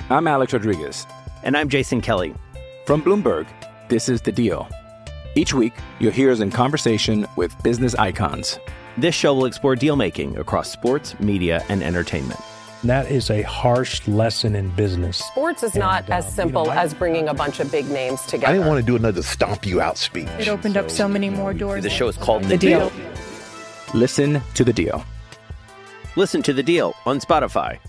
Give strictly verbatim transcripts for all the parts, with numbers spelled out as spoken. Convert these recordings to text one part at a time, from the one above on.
I'm Alex Rodriguez. And I'm Jason Kelly. From Bloomberg, this is The Deal. Each week, you'll hear us in conversation with business icons. This show will explore deal-making across sports, media, and entertainment. That is a harsh lesson in business. Sports is not and, uh, as simple you know, I, as bringing a bunch of big names together. I didn't want to do another stomp you out speech. It opened so, up so many more doors. The show is called The, the deal. deal. Listen to The Deal. Listen to The Deal on Spotify.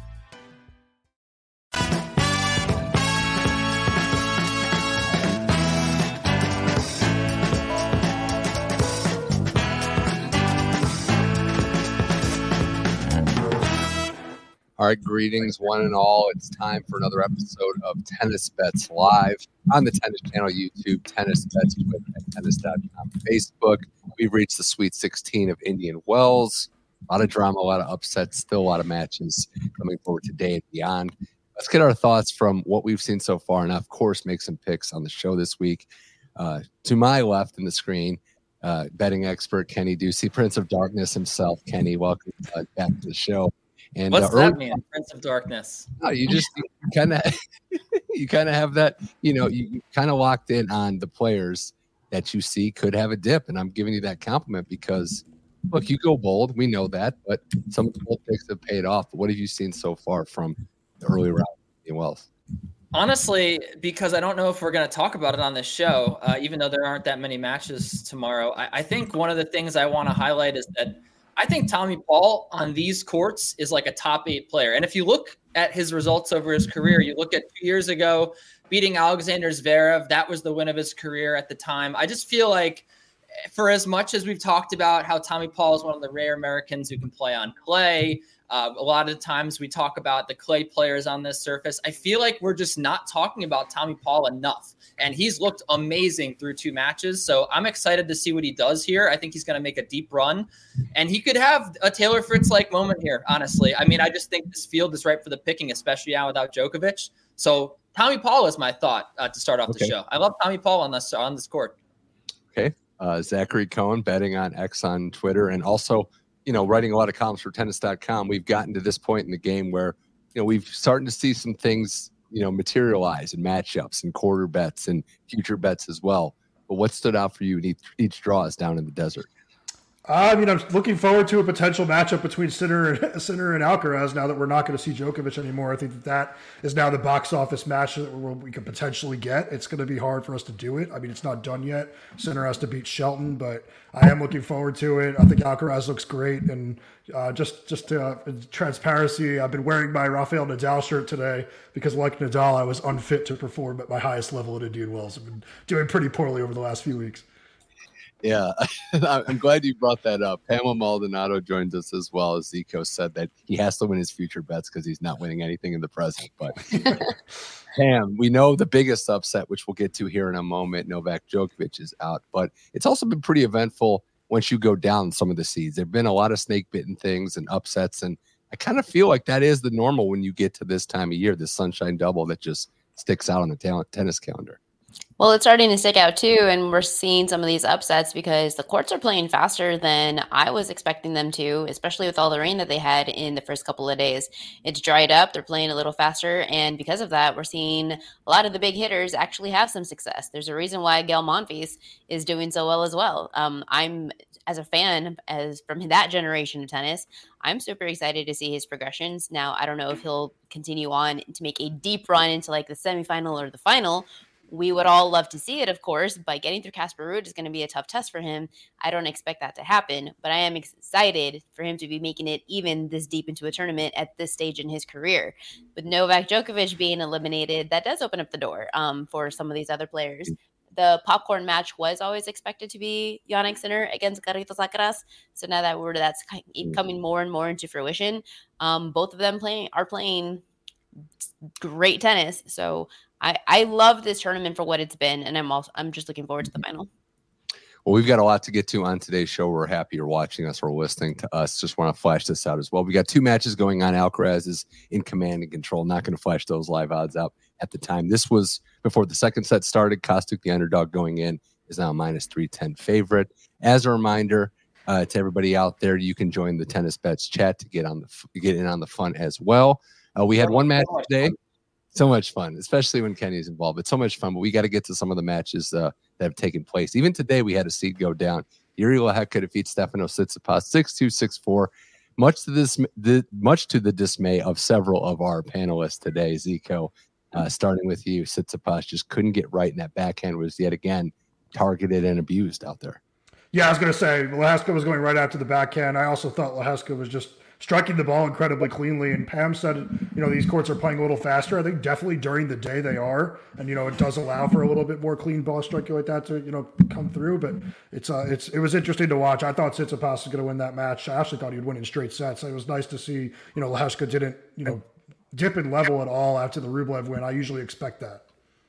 All right, greetings, one and all. It's time for another episode of Tennis Bets Live on the Tennis Channel, YouTube, Tennis Bets, Twitter, and tennis dot com, Facebook. We've reached the Sweet sixteen of Indian Wells. A lot of drama, a lot of upsets, still a lot of matches coming forward today and beyond. Let's get our thoughts from what we've seen so far, and of course, make some picks on the show this week. Uh, to my left in the screen, uh, betting expert Kenny Ducey, Prince of Darkness himself. Kenny, welcome uh, back to the show. And what's uh, that mean, Prince of Darkness? No, you just kind of you kind of have that, you know, you, you kind of locked in on the players that you see could have a dip, and I'm giving you that compliment because, look, you go bold, we know that, but some of the bold picks have paid off. But what have you seen so far from the early round in Wells? Honestly, because I don't know if we're going to talk about it on this show, uh, even though there aren't that many matches tomorrow. I, I think one of the things I want to highlight is that I think Tommy Paul on these courts is like a top eight player. And if you look at his results over his career, you look at two years ago, beating Alexander Zverev, that was the win of his career at the time. I just feel like for as much as we've talked about how Tommy Paul is one of the rare Americans who can play on clay, uh, a lot of the times we talk about the clay players on this surface. I feel like we're just not talking about Tommy Paul enough. And he's looked amazing through two matches. So I'm excited to see what he does here. I think he's going to make a deep run. And he could have a Taylor Fritz-like moment here, honestly. I mean, I just think this field is ripe for the picking, especially now without Djokovic. So Tommy Paul is my thought uh, to start off okay. the show. I love Tommy Paul on this, on this court. Okay. Uh, Zachary Cohen betting on X on Twitter and also, you know, writing a lot of columns for tennis dot com. We've gotten to this point in the game where, you know, we've starting to see some things, you know, materialize in matchups and quarter bets and future bets as well. But what stood out for you in each, each draw is down in the desert? I mean, I'm looking forward to a potential matchup between Sinner and Sinner and Alcaraz now that we're not going to see Djokovic anymore. I think that that is now the box office match that we could potentially get. It's going to be hard for us to do it. I mean, it's not done yet. Sinner has to beat Shelton, but I am looking forward to it. I think Alcaraz looks great. And uh, just just uh, transparency, I've been wearing my Rafael Nadal shirt today because like Nadal, I was unfit to perform at my highest level at Indian Wells. I've been doing pretty poorly over the last few weeks. Yeah, I'm glad you brought that up. Pamela Maldonado joins us as well. As Zico said that he has to win his future bets because he's not winning anything in the present. But Pam, we know the biggest upset, which we'll get to here in a moment, Novak Djokovic is out. But it's also been pretty eventful once you go down some of the seeds. There have been a lot of snake-bitten things and upsets, and I kind of feel like that is the normal when you get to this time of year, this sunshine double that just sticks out on the talent tennis calendar. Well, it's starting to stick out too, and we're seeing some of these upsets because the courts are playing faster than I was expecting them to, especially with all the rain that they had in the first couple of days. It's dried up, they're playing a little faster, and because of that, we're seeing a lot of the big hitters actually have some success. There's a reason why Gael Monfils is doing so well as well. Um, I'm, as a fan, as from that generation of tennis, I'm super excited to see his progressions. Now, I don't know if he'll continue on to make a deep run into like the semifinal or the final. We would all love to see it, of course, but getting through Casper Ruud is going to be a tough test for him. I don't expect that to happen, but I am excited for him to be making it even this deep into a tournament at this stage in his career. With Novak Djokovic being eliminated, that does open up the door um, for some of these other players. The popcorn match was always expected to be Jannik Sinner against Carlitos Alcaraz. So now that we're that's coming more and more into fruition, um, both of them playing are playing great tennis. So I, I love this tournament for what it's been, and I'm also I'm just looking forward to the final. Well, we've got a lot to get to on today's show. We're happy you're watching us or listening to us. Just want to flash this out as well. We got two matches going on. Alcaraz is in command and control. Not going to flash those live odds out at the time. This was before the second set started. Kostic, the underdog going in, is now a minus three ten favorite. As a reminder uh, to everybody out there, you can join the Tennis Bets chat to get on the get in on the fun as well. Uh, we had one match today. So much fun, especially when Kenny's involved. It's so much fun, but we got to get to some of the matches uh, that have taken place. Even today, we had a seed go down. Jiri Lehecka defeats Stefanos Tsitsipas six two, six four. Much to this, the, much to the dismay of several of our panelists today, Zico, uh, starting with you, Tsitsipas just couldn't get right, and that backhand was yet again targeted and abused out there. Yeah, I was going to say Lehecka was going right after the backhand. I also thought Lehecka was just striking the ball incredibly cleanly. And Pam said, you know, these courts are playing a little faster. I think definitely during the day they are. And, you know, it does allow for a little bit more clean ball striking like that to, you know, come through. But it's uh, it's it was interesting to watch. I thought Tsitsipas was going to win that match. I actually thought he'd win in straight sets. It was nice to see, you know, Lehecka didn't, you know, dip in level at all after the Rublev win. I usually expect that.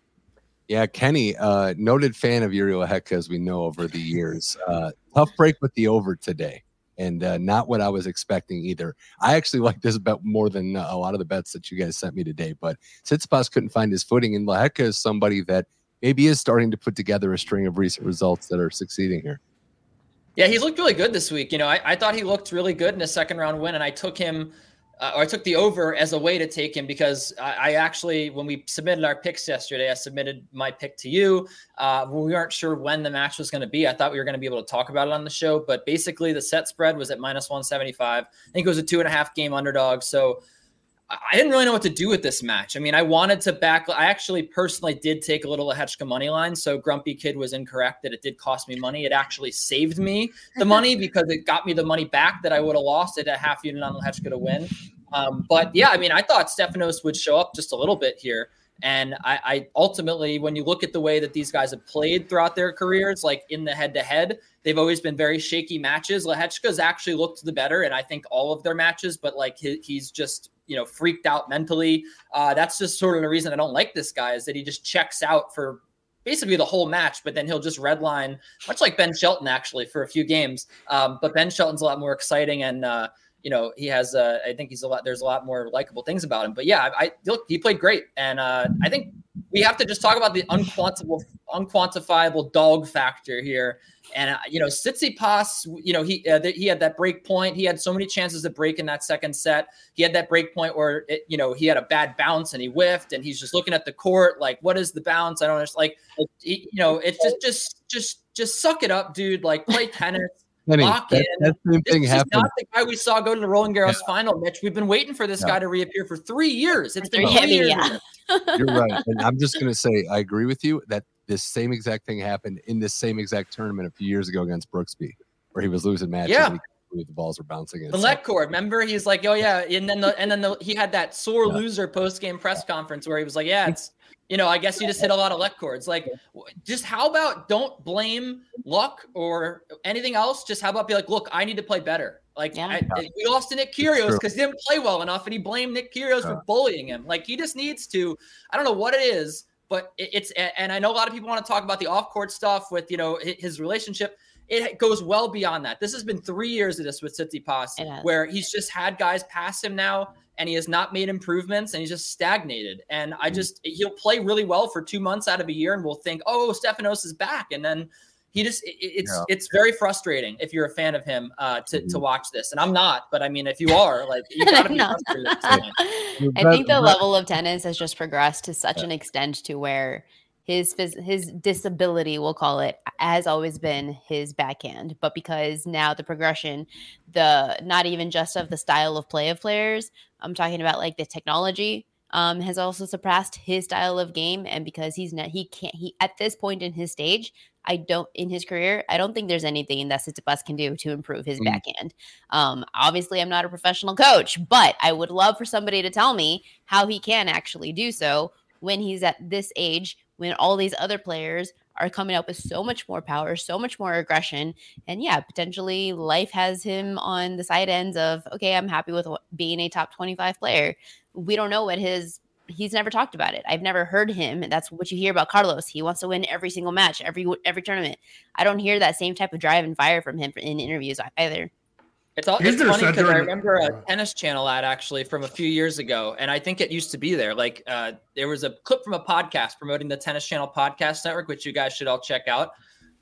Yeah, Kenny, uh, noted fan of Jiri Lehecka, as we know over the years. Uh, tough break with the over today. And uh, not what I was expecting either. I actually like this bet more than uh, a lot of the bets that you guys sent me today. But Tsitsipas couldn't find his footing, and Lehecka is somebody that maybe is starting to put together a string of recent results that are succeeding here. Yeah, he's looked really good this week. You know, I, I thought he looked really good in a second round win, and I took him, uh, or I took the over as a way to take him because I, I actually, when we submitted our picks yesterday, I submitted my pick to you. Uh, we weren't sure when the match was going to be. I thought we were going to be able to talk about it on the show, but basically the set spread was at minus one seventy-five. I think it was a two and a half game underdog. So I didn't really know what to do with this match. I mean, I wanted to back, I actually personally did take a little Lehecka money line. So Grumpy Kid was incorrect that it did cost me money. It actually saved me the money because it got me the money back that I would have lost at a half unit on Lehecka to win. Um, but yeah, I mean, I thought Stefanos would show up just a little bit here. And I, I ultimately, when you look at the way that these guys have played throughout their careers, like in the head-to-head, they've always been very shaky matches. Lehecka's actually looked the better, and I think all of their matches, but like he, he's just, you know, freaked out mentally. Uh, that's just sort of the reason I don't like this guy is that he just checks out for basically the whole match, but then he'll just redline, much like Ben Shelton actually for a few games. Um, but Ben Shelton's a lot more exciting and, uh, you know, he has, uh, I think he's a lot, there's a lot more likable things about him, but yeah, I, I look, he played great. And uh, I think we have to just talk about the unquantifiable, unquantifiable dog factor here. And, uh, you know, Tsitsipas, you know, he, uh, th- he had that break point. He had so many chances to break in that second set. He had that break point where, it, you know, he had a bad bounce and he whiffed and he's just looking at the court. Like, what is the bounce? I don't understand. Like, he, you know, it's just, just, just, just suck it up, dude. Like play tennis. Kenny, Lock that, in. that same this thing is happened. not the guy we saw go to the Roland Garros Yeah. final, Mitch. We've been waiting for this Yeah. guy to reappear for three years. It's been Three three years. yeah. You're right. And I'm just going to say, I agree with you that this same exact thing happened in this same exact tournament a few years ago against Brooksby, where he was losing matches Yeah. and he couldn't believe the balls were bouncing in. The let cord. Remember, he's like, oh yeah, and then the, and then the, he had that sore Yeah. loser post game press conference where he was like, yeah, it's, you know, I guess you just hit a lot of let cords. Like, just how about don't blame luck or anything else? Just how about be like, look, I need to play better. Like, Yeah. I, we lost to Nick Kyrgios because he didn't play well enough, and he blamed Nick Kyrgios Yeah. for bullying him. Like, he just needs to. I don't know what it is, but it, it's. And I know a lot of people want to talk about the off court stuff with, you know, his relationship. It goes well beyond that. This has been three years of this with Tsitsipas, where he's just had guys pass him now, and he has not made improvements, and he's just stagnated. And I just, he'll play really well for two months out of a year, and we'll think, oh, Stefanos is back, and then he just, it, it's Yeah. it's very frustrating if you're a fan of him uh, to to watch this. And I'm not, but I mean, if you are, like, you gotta be No. frustrated at this point. I think the level of tennis has just progressed to such an extent to where his phys- his disability, we'll call it, has always been his backhand. But because now the progression, the not even just of the style of play of players, I'm talking about like the technology, um, has also surpassed his style of game. And because he's not, he can't, he at this point in his stage, I don't, in his career, I don't think there's anything that Tsitsipas can do to improve his Mm. backhand. Um, obviously, I'm not a professional coach, but I would love for somebody to tell me how he can actually do so when he's at this age, when all these other players are coming up with so much more power, so much more aggression. And yeah, potentially life has him on the side ends of, okay, I'm happy with being a top twenty-five player. We don't know what his, he's never talked about it. I've never heard him. That's what you hear about Carlos. He wants to win every single match, every, every tournament. I don't hear that same type of drive and fire from him in interviews either. It's all Is it's there a funny because center I in the- remember a uh, tennis channel ad actually from a few years ago, and I think it used to be there. Like uh, there was a clip from a podcast promoting the Tennis Channel Podcast Network, which you guys should all check out.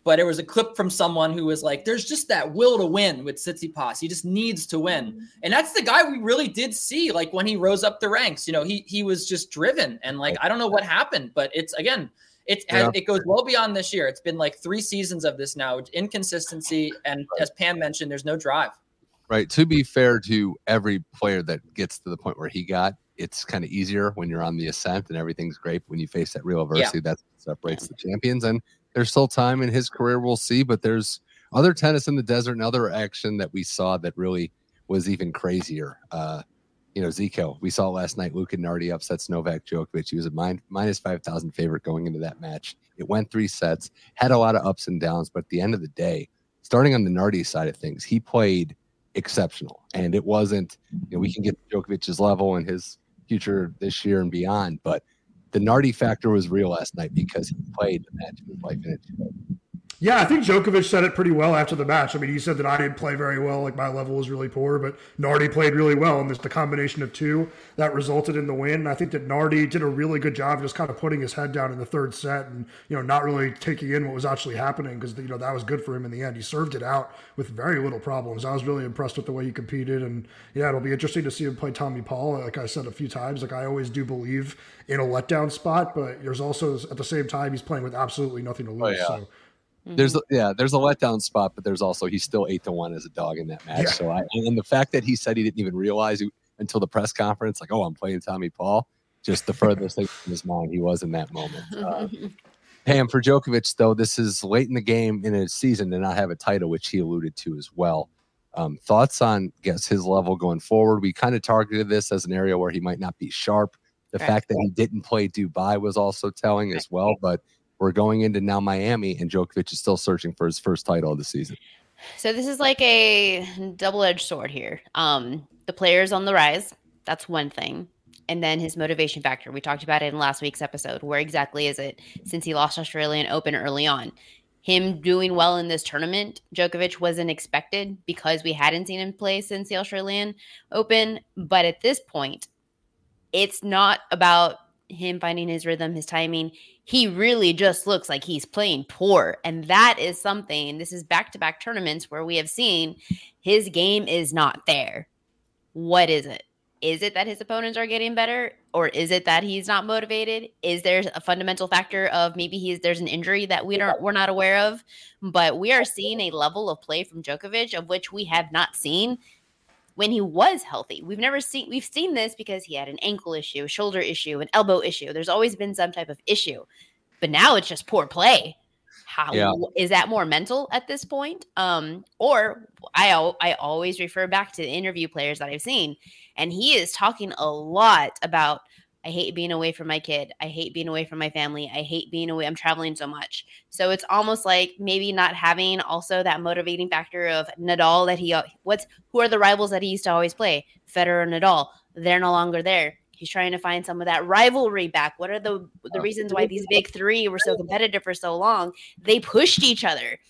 but it was a clip from someone who was like, there's just that will to win with Tsitsipas. He just needs to win. And that's the guy we really did see, like when he rose up the ranks, you know, he he was just driven. And like, I don't know what happened, but it's, again, it, has, Yeah. it goes well beyond this year. It's been like three seasons of this now, inconsistency. And as Pam mentioned, there's no drive. Right. To be fair to every player that gets to the point where he got, it's kind of easier when you're on the ascent and everything's great. When you face that real adversity, yeah. that separates the champions. And there's still time in his career, we'll see. But there's other tennis in the desert and other action that we saw that really was even crazier. Uh, you know, Zico, we saw last night, Luka Nardi upsets Novak Djokovic. He was a min- minus five thousand favorite going into that match. It went three sets, had a lot of ups and downs. But at the end of the day, starting on the Nardi side of things, he played exceptional. And it wasn't, you know, we can get Djokovic's level and his future this year and beyond, but the Nardi factor was real last night because he played the match of his life in it. Yeah, I think Djokovic said it pretty well after the match. I mean, he said that I didn't play very well, like my level was really poor, but Nardi played really well, and there's the combination of two that resulted in the win. And I think that Nardi did a really good job just kind of putting his head down in the third set and, you know, not really taking in what was actually happening because, you know, that was good for him in the end. He served it out with very little problems. I was really impressed with the way he competed, and yeah, it'll be interesting to see him play Tommy Paul. Like I said a few times, like I always do believe in a letdown spot, but there's also, at the same time, he's playing with absolutely nothing to lose. Oh, yeah. So. There's a, yeah, there's a letdown spot, but there's also he's still eight to one as a dog in that match. Yeah. So I and the fact that he said he didn't even realize he, until the press conference, like, oh, I'm playing Tommy Paul, just the furthest thing from his mind he was in that moment. Uh, Pam, for Djokovic, though, this is late in the game in his season to not have a title, which he alluded to as well. Um, thoughts on, I guess, his level going forward? We kind of targeted this as an area where he might not be sharp. The right. fact that he didn't play Dubai was also telling as well, but we're going into now Miami, and Djokovic is still searching for his first title of the season. So this is like a double-edged sword here. Um, the player's on the rise. That's one thing. And then his motivation factor. We talked about it in last week's episode. Where exactly is it since he lost Australian Open early on? Him doing well in this tournament, Djokovic wasn't expected because we hadn't seen him play since the Australian Open. But at this point, it's not about him finding his rhythm, his timing. He really just looks like he's playing poor. And that is something, this is back-to-back tournaments where we have seen his game is not there. What is it? Is it that his opponents are getting better? Or is it that he's not motivated? Is there a fundamental factor of maybe he's there's an injury that we don't we're not aware of? But we are seeing a level of play from Djokovic of which we have not seen when he was healthy. We've never seen, we've seen this because he had an ankle issue, a shoulder issue, an elbow issue. There's always been some type of issue, but now it's just poor play. How yeah. is that more mental at this point? Um, or I, I always refer back to the interview players that I've seen, and he is talking a lot about, I hate being away from my kid. I hate being away from my family. I hate being away. I'm traveling so much. So it's almost like maybe not having also that motivating factor of Nadal that he, what's, who are the rivals that he used to always play? Federer and Nadal. They're no longer there. He's trying to find some of that rivalry back. What are the the reasons why these big three were so competitive for so long? They pushed each other.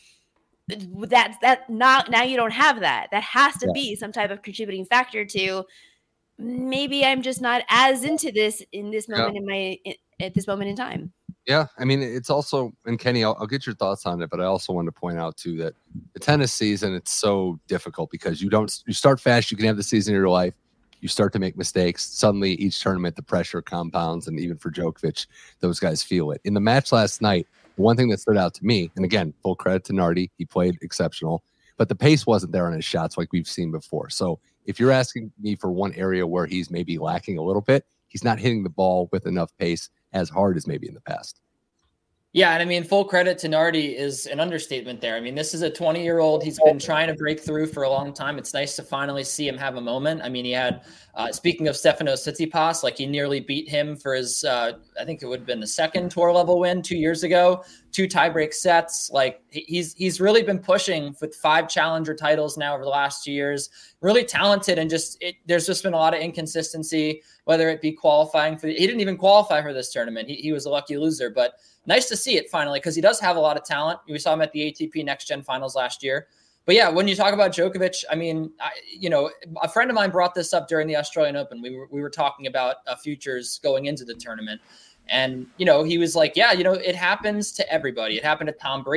That's that not now you don't have that. That has to be some type of contributing factor to maybe I'm just not as into this in this moment yeah. in my in, at this moment in time. Yeah, I mean, it's also, and Kenny, I'll, I'll get your thoughts on it, but I also want to point out too that the tennis season, it's so difficult because you don't you start fast, you can have the season of your life. You start to make mistakes. Suddenly, each tournament, the pressure compounds, and even for Djokovic, those guys feel it. In the match last night, one thing that stood out to me, and again, full credit to Nardi, he played exceptional, but the pace wasn't there on his shots like we've seen before. So if you're asking me for one area where he's maybe lacking a little bit, he's not hitting the ball with enough pace as hard as maybe in the past. Yeah, and I mean, full credit to Nardi is an understatement there. I mean, this is a twenty-year-old. He's been trying to break through for a long time. It's nice to finally see him have a moment. I mean, he had, uh, speaking of Stefanos Tsitsipas, like he nearly beat him for his, uh, I think it would have been the second tour level win two years ago, two tiebreak sets. Like he's he's really been pushing with five challenger titles now over the last two years. Really talented, and just it, there's just been a lot of inconsistency, whether it be qualifying for, he didn't even qualify for this tournament. He, he was a lucky loser, but nice to see it finally because he does have a lot of talent. We saw him at the A T P Next Gen Finals last year. But yeah, when you talk about Djokovic, I mean, I, you know, a friend of mine brought this up during the Australian Open. We were we were talking about uh, futures going into the tournament, and you know, he was like, "Yeah, you know, it happens to everybody. It happened to Tom Brady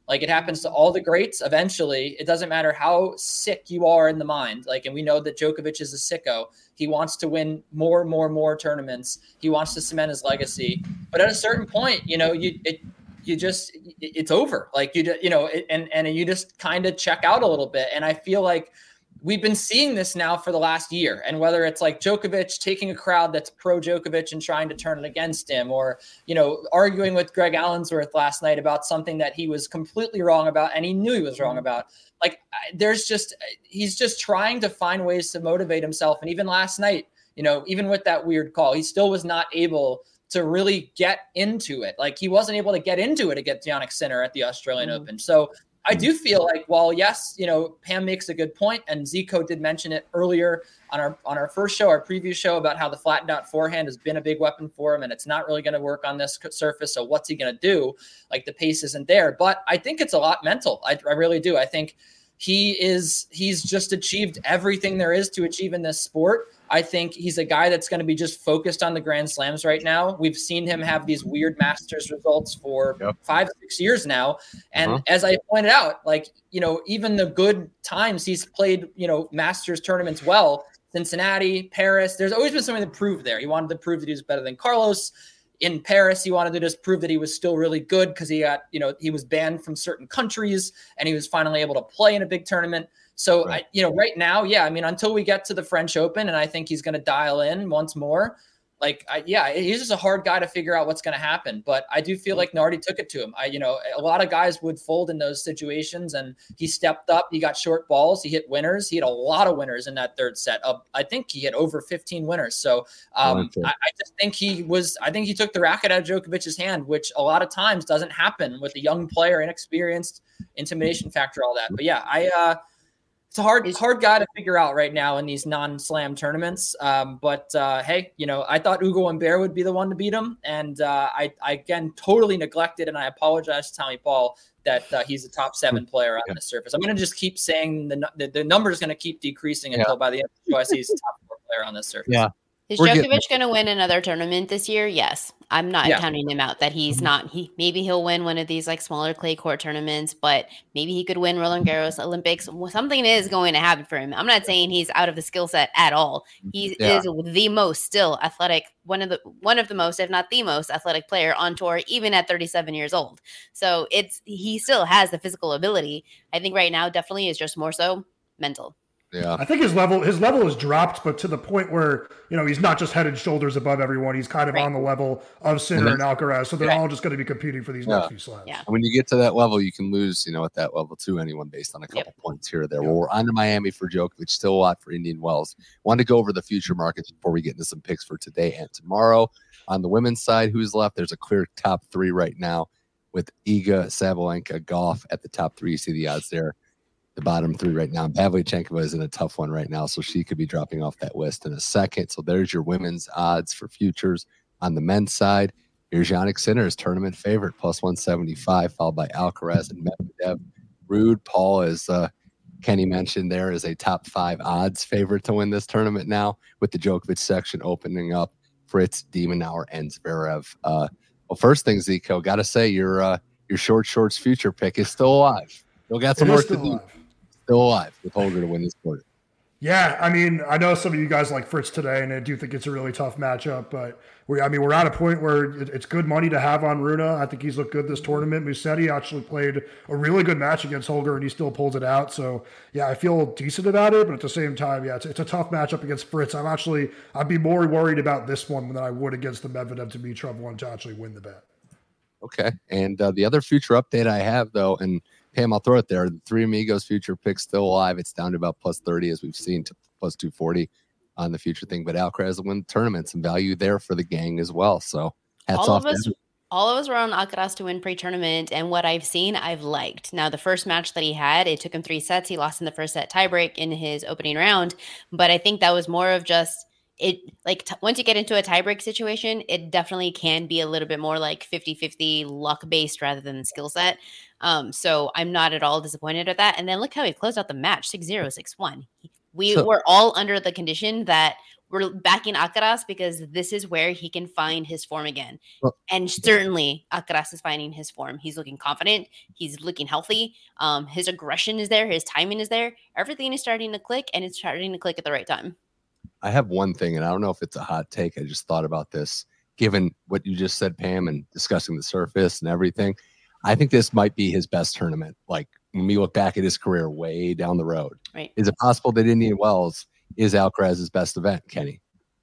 Like it happens to all the greats. Eventually, it doesn't matter how sick you are in the mind. Like, and we know that Djokovic is a sicko. He wants to win more, more, more tournaments. He wants to cement his legacy. But at a certain point, you know, you it you just it's over. Like you you know, it, and and you just kind of check out a little bit. And I feel like we've been seeing this now for the last year. And whether it's like Djokovic taking a crowd that's pro Djokovic and trying to turn it against him, or, you know, arguing with Greg Allensworth last night about something that he was completely wrong about and he knew he was wrong about. Like there's just, he's just trying to find ways to motivate himself. And even last night, you know, even with that weird call, he still was not able to really get into it. Like he wasn't able to get into it against Jannik Sinner at the Australian mm-hmm. Open. So I do feel like, while yes, you know, Pam makes a good point, and Zico did mention it earlier on our on our first show, our preview show, about how the flattened out forehand has been a big weapon for him, and it's not really going to work on this surface. So what's he going to do? Like the pace isn't there, but I think it's a lot mental. I, I really do. I think he is he's just achieved everything there is to achieve in this sport. I think he's a guy that's going to be just focused on the Grand Slams right now. We've seen him have these weird Masters results for yep. five, six years now. And uh-huh. as I pointed out, like, you know, even the good times he's played, you know, Masters tournaments well, Cincinnati, Paris, there's always been something to prove there. He wanted to prove that he was better than Carlos. In Paris, he wanted to just prove that he was still really good because he got, you know, he was banned from certain countries and he was finally able to play in a big tournament. So, right. I, you know, right now, yeah, I mean, until we get to the French Open, and I think he's going to dial in once more, like, I, yeah, he's just a hard guy to figure out what's going to happen. But I do feel like Nardi took it to him. I, you know, a lot of guys would fold in those situations, and he stepped up. He got short balls. He hit winners. He had a lot of winners in that third set. Uh, I think he had over fifteen winners. So um, I, I just think he was, I think he took the racket out of Djokovic's hand, which a lot of times doesn't happen with a young player, inexperienced, intimidation factor, all that. But yeah, I, uh, It's a hard, hard guy to figure out right now in these non-slam tournaments. Um, but uh, hey, you know, I thought Ugo Humbert would be the one to beat him, and uh, I, I again totally neglected, and I apologize to Tommy Paul that uh, he's a top seven player on yeah. the surface. I'm going to just keep saying the the, the number is going to keep decreasing until yeah. by the end of the show I see he's a top four player on this surface. Yeah. Is We're Djokovic going to win another tournament this year? Yes. I'm not yeah. counting him out that he's mm-hmm. not. He maybe he'll win one of these like smaller clay court tournaments, but maybe he could win Roland Garros, Olympics. Something is going to happen for him. I'm not saying he's out of the skill set at all. He yeah. is the most still athletic, one of the one of the most, if not the most athletic player on tour, even at thirty-seven years old. So it's he still has the physical ability. I think right now definitely is just more so mental. Yeah, I think his level his level has dropped, but to the point where, you know, he's not just head and shoulders above everyone. He's kind of right. on the level of Sinner and Alcaraz, so they're right. all just going to be competing for these yeah. next few slams. Yeah. When you get to that level, you can lose, you know, at that level to anyone based on a couple yep. points here or there. Yep. Well, we're on to Miami for Djokovic, still a lot for Indian Wells. Wanted to go over the future markets before we get into some picks for today and tomorrow. On the women's side, who's left? There's a clear top three right now with Iga, Sabalenka, Gauff at the top three. You see the odds there. The bottom three right now. Pavlyuchenkova is in a tough one right now, so she could be dropping off that list in a second. So there's your women's odds for futures. On the men's side, here's Jannik Sinner's tournament favorite, plus one seventy-five, followed by Alcaraz and Medvedev. Ruud, Paul, as uh, Kenny mentioned there, is a top five odds favorite to win this tournament now, with the Djokovic section opening up. Fritz, De Minaur, and Zverev. Uh, well, first thing, Zico, got to say your uh, your short shorts future pick is still alive. Still got some work to do. Alive. Still alive with Holger to win this quarter. Yeah, I mean, I know some of you guys like Fritz today, and I do think it's a really tough matchup. But we, I mean, we're at a point where it's good money to have on Rune. I think he's looked good this tournament. Musetti actually played a really good match against Holger, and he still pulls it out. So yeah, I feel decent about it. But at the same time, yeah, it's, it's a tough matchup against Fritz. I'm actually, I'd be more worried about this one than I would against the Medvedev Dimitrov one to actually win the bet. Okay, and uh, the other future update I have though, and Pam, I'll throw it there. The Three Amigos future pick still alive. It's down to about plus thirty, as we've seen, to plus two forty on the future thing. But Alcaraz will win tournaments and value there for the gang as well. So hats all off of us, to all of us were on Alcaraz to win pre-tournament, and what I've seen, I've liked. Now, the first match that he had, it took him three sets. He lost in the first set tiebreak in his opening round, but I think that was more of just it. Like t- once you get into a tiebreak situation, it definitely can be a little bit more like fifty-fifty luck-based rather than skill set. Um, so I'm not at all disappointed at that. And then look how he closed out the match, six zero, six one. We so, were all under the condition that we're backing Alcaraz because this is where he can find his form again. Well, and certainly Alcaraz is finding his form. He's looking confident. He's looking healthy. Um, his aggression is there. His timing is there. Everything is starting to click, and it's starting to click at the right time. I have one thing, and I don't know if it's a hot take. I just thought about this, given what you just said, Pam, and discussing the surface and everything. I think this might be his best tournament. Like when we look back at his career way down the road, right? Is it possible that Indian Wells is Alcaraz's best event, Kenny?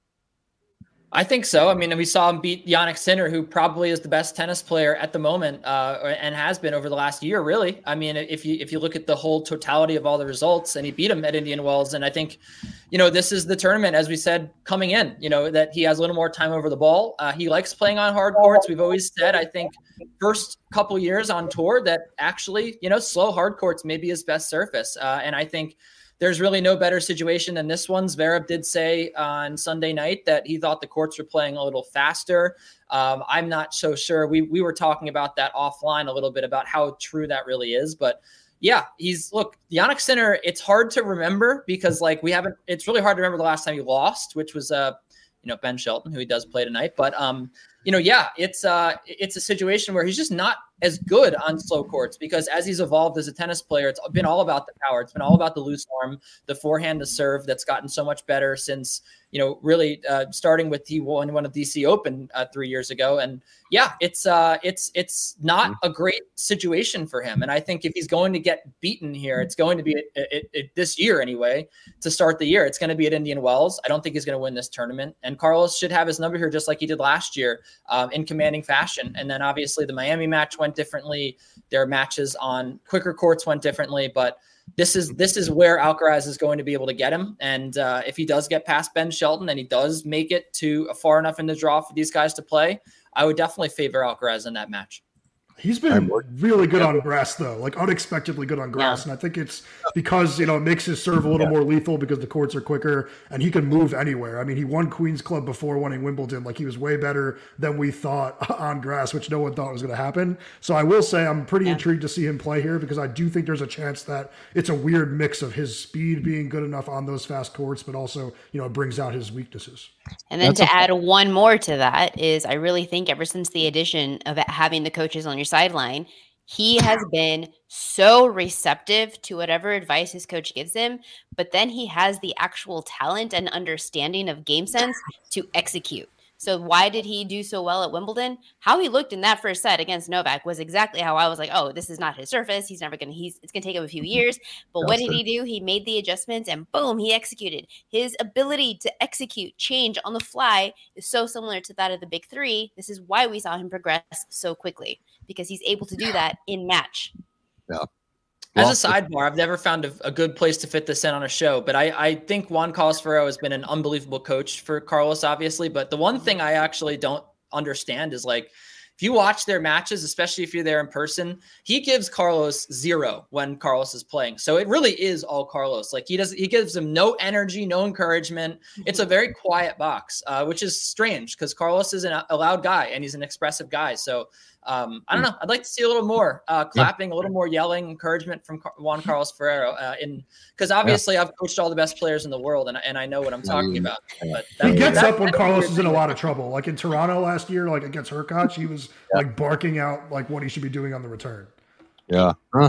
I think so. I mean, we saw him beat Jannik Sinner, who probably is the best tennis player at the moment, uh, and has been over the last year, really. I mean, if you if you look at the whole totality of all the results, and he beat him at Indian Wells, and I think, you know, this is the tournament, as we said, coming in, you know, that he has a little more time over the ball. Uh, he likes playing on hard courts. We've always said, I think, first couple years on tour that actually, you know, slow hard courts may be his best surface. Uh, and I think there's really no better situation than this one. Zverev did say on Sunday night that he thought the courts were playing a little faster. Um, I'm not so sure. We we were talking about that offline a little bit about how true that really is. But yeah, he's look, Jannik Sinner, it's hard to remember because like we haven't, it's really hard to remember the last time he lost, which was, uh, you know, Ben Shelton, who he does play tonight. But, um, you know, yeah, it's uh, it's a situation where he's just not as good on slow courts because as he's evolved as a tennis player, it's been all about the power. It's been all about the loose arm, the forehand to serve that's gotten so much better since, you know, really uh, starting with he won one of D C Open uh, three years ago. And yeah, it's uh, it's it's not a great situation for him. And I think if he's going to get beaten here, it's going to be it, it, it, this year anyway, to start the year. It's going to be at Indian Wells. I don't think he's going to win this tournament. And Carlos should have his number here just like he did last year um, in commanding fashion. And then obviously the Miami match went differently. Their matches on quicker courts went differently, but this is this is where Alcaraz is going to be able to get him. And uh, if he does get past Ben Shelton and he does make it to far enough in the draw for these guys to play, I would definitely favor Alcaraz in that match. He's been really good on grass, though, like unexpectedly good on grass. Yeah. And I think it's because, you know, it makes his serve a little yeah. more lethal because the courts are quicker and he can move anywhere. I mean, he won Queen's Club before winning Wimbledon. Like he was way better than we thought on grass, which no one thought was going to happen. So I will say I'm pretty yeah. intrigued to see him play here because I do think there's a chance that it's a weird mix of his speed being good enough on those fast courts, but also, you know, it brings out his weaknesses. And then That's to a- add one more to that is I really think ever since the addition of having the coaches on your sideline, he has been so receptive to whatever advice his coach gives him, but then he has the actual talent and understanding of game sense to execute. So why did he do so well at Wimbledon? How he looked in that first set against Novak was exactly how I was like, oh, this is not his surface. He's never going to, he's, it's going to take him a few years. But what did he do? He made the adjustments and boom, he executed. His ability to execute, change on the fly is so similar to that of the big three. This is why we saw him progress so quickly because he's able to do that in match. Yeah. As a sidebar, I've never found a, a good place to fit this in on a show, but I, I think Juan Carlos Ferrero has been an unbelievable coach for Carlos, obviously. But the one thing I actually don't understand is like, if you watch their matches, especially if you're there in person, he gives Carlos zero when Carlos is playing. So it really is all Carlos. Like he does, he gives him no energy, no encouragement. It's a very quiet box, uh, which is strange because Carlos is an, a loud guy and he's an expressive guy. So um, I don't know. I'd like to see a little more uh, clapping, a little more yelling, encouragement from Car- Juan Carlos Ferrero. Uh, in because obviously yeah. I've coached all the best players in the world, and and I know what I'm talking about. But that, he gets that, up when Carlos is in a lot of trouble. Like in Toronto last year, like against Hurkacz, he was yeah. like barking out like what he should be doing on the return. Yeah. Huh.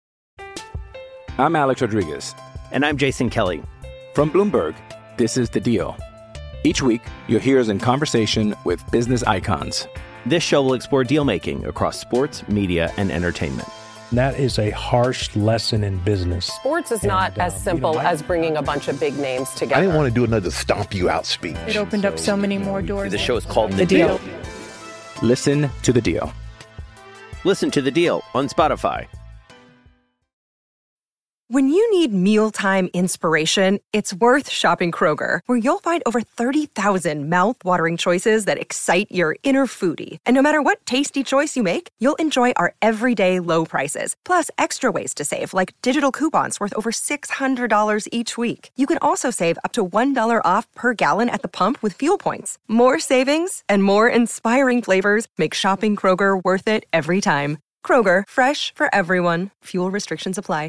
I'm Alex Rodriguez. And I'm Jason Kelly. From Bloomberg, this is The Deal. Each week, you'll hear us in conversation with business icons. This show will explore deal-making across sports, media, and entertainment. That is a harsh lesson in business. Sports is not and, as um, simple you know, I, as bringing a bunch of big names together. I didn't want to do another stomp you out speech. It opened so, up so many more doors. The show is called The, the deal. deal. Listen to The Deal. Listen to The Deal on Spotify. When you need mealtime inspiration, it's worth shopping Kroger, where you'll find over thirty thousand mouth-watering choices that excite your inner foodie. And no matter what tasty choice you make, you'll enjoy our everyday low prices, plus extra ways to save, like digital coupons worth over six hundred dollars each week. You can also save up to one dollar off per gallon at the pump with fuel points. More savings and more inspiring flavors make shopping Kroger worth it every time. Kroger, fresh for everyone. Fuel restrictions apply.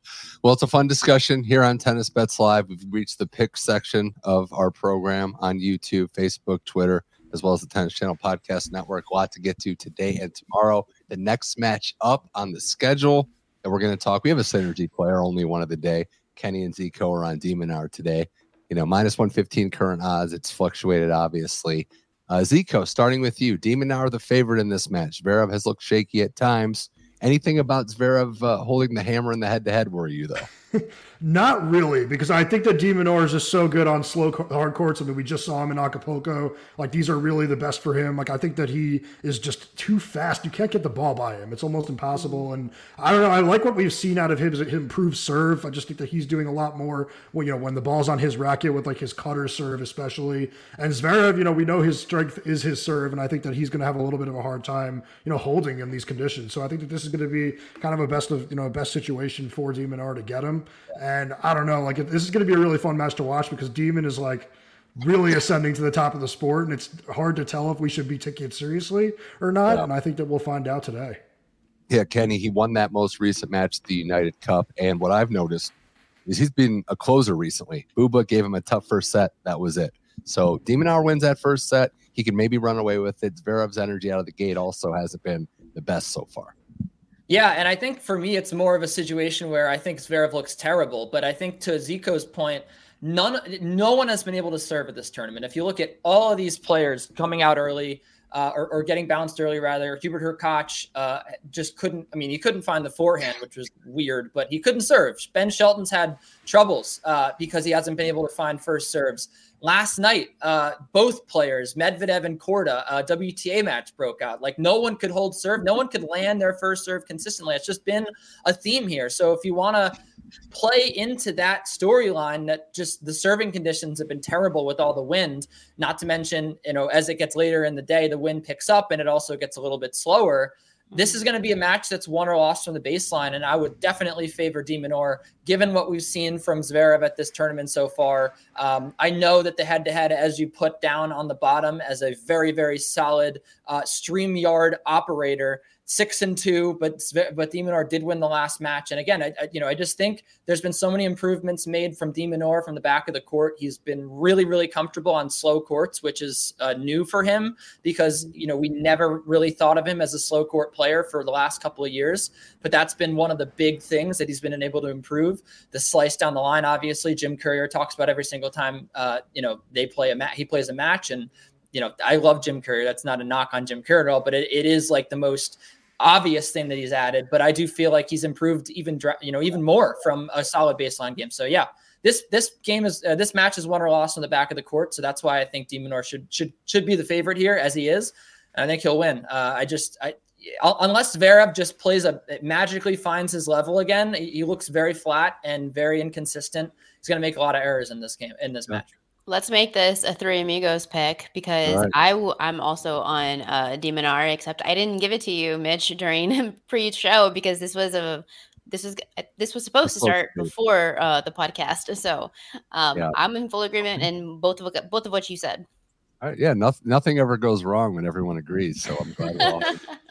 Well, it's a fun discussion here on Tennis Bets Live. We've reached the pick section of our program on YouTube, Facebook, Twitter, as well as the Tennis Channel Podcast Network. A lot to get to today and tomorrow. The next match up on the schedule that we're going to talk. We have a synergy player, only one of the day. Kenny and Zico are on De Minaur today. You know, minus one fifteen current odds. It's fluctuated, obviously. Uh, Zico, starting with you. De Minaur the favorite in this match. Zverev has looked shaky at times. Anything about Zverev uh, holding the hammer in the head-to-head worry you, though? Not really, because I think that De Minaur is just so good on slow hard courts. I mean, we just saw him in Acapulco. Like, these are really the best for him. Like, I think that he is just too fast. You can't get the ball by him. It's almost impossible. And I don't know. I like what we've seen out of him as an improved serve. I just think that he's doing a lot more when, you know, when the ball's on his racket with like his cutter serve, especially. And Zverev, you know, we know his strength is his serve. And I think that he's going to have a little bit of a hard time, you know, holding in these conditions. So I think that this is going to be kind of a best of, you know, best situation for De Minaur to get him. And I don't know, like this is going to be a really fun match to watch because Demon is like really ascending to the top of the sport, and it's hard to tell if we should be taking it seriously or not. Yeah. And I think that we'll find out today. Yeah, Kenny, he won that most recent match, the United Cup. And what I've noticed is he's been a closer recently. Bubba gave him a tough first set. That was it. So De Minaur wins that first set. He can maybe run away with it. Zverev's energy out of the gate also hasn't been the best so far. Yeah, and I think for me, it's more of a situation where I think Zverev looks terrible. But I think to Zico's point, none, no one has been able to serve at this tournament. If you look at all of these players coming out early uh, or, or getting bounced early, rather, Hubert Hurkacz uh, just couldn't. I mean, he couldn't find the forehand, which was weird, but he couldn't serve. Ben Shelton's had troubles uh, because he hasn't been able to find first serves. Last night, uh, both players, Medvedev and Korda, a W T A match broke out. Like no one could hold serve. No one could land their first serve consistently. It's just been a theme here. So if you want to play into that storyline that just the serving conditions have been terrible with all the wind, not to mention, you know, as it gets later in the day, the wind picks up and it also gets a little bit slower. This is going to be a match that's won or lost from the baseline, and I would definitely favor De Minaur, given what we've seen from Zverev at this tournament so far. Um, I know that the head-to-head, as you put down on the bottom, as a very, very solid uh, StreamYard operator, six and two, but but De Minaur did win the last match. And again, I, I you know I just think there's been so many improvements made from De Minaur from the back of the court. He's been really really comfortable on slow courts, which is uh, new for him because you know we never really thought of him as a slow court player for the last couple of years. But that's been one of the big things that he's been able to improve. The slice down the line, obviously, Jim Courier talks about every single time uh, you know they play a match. He plays a match, and you know I love Jim Courier. That's not a knock on Jim Courier at all, but it, it is like the most obvious thing that he's added, but I do feel like he's improved even, you know, even more from a solid baseline game. So yeah, this, this game is, uh, this match is won or lost on the back of the court. So that's why I think De Minaur should, should, should be the favorite here as he is. And I think he'll win. Uh, I just, I, unless Zverev just plays a, magically finds his level again, he, he looks very flat and very inconsistent. He's going to make a lot of errors in this game, in this match. Let's make this a Three Amigos pick because right. I w- I'm also on uh, De Minaur, except I didn't give it to you, Mitch, during pre-show because this was a this was this was supposed to start before uh, the podcast. So um, yeah. I'm in full agreement in both of both of what you said. All right, yeah, nothing nothing ever goes wrong when everyone agrees. So I'm glad. We're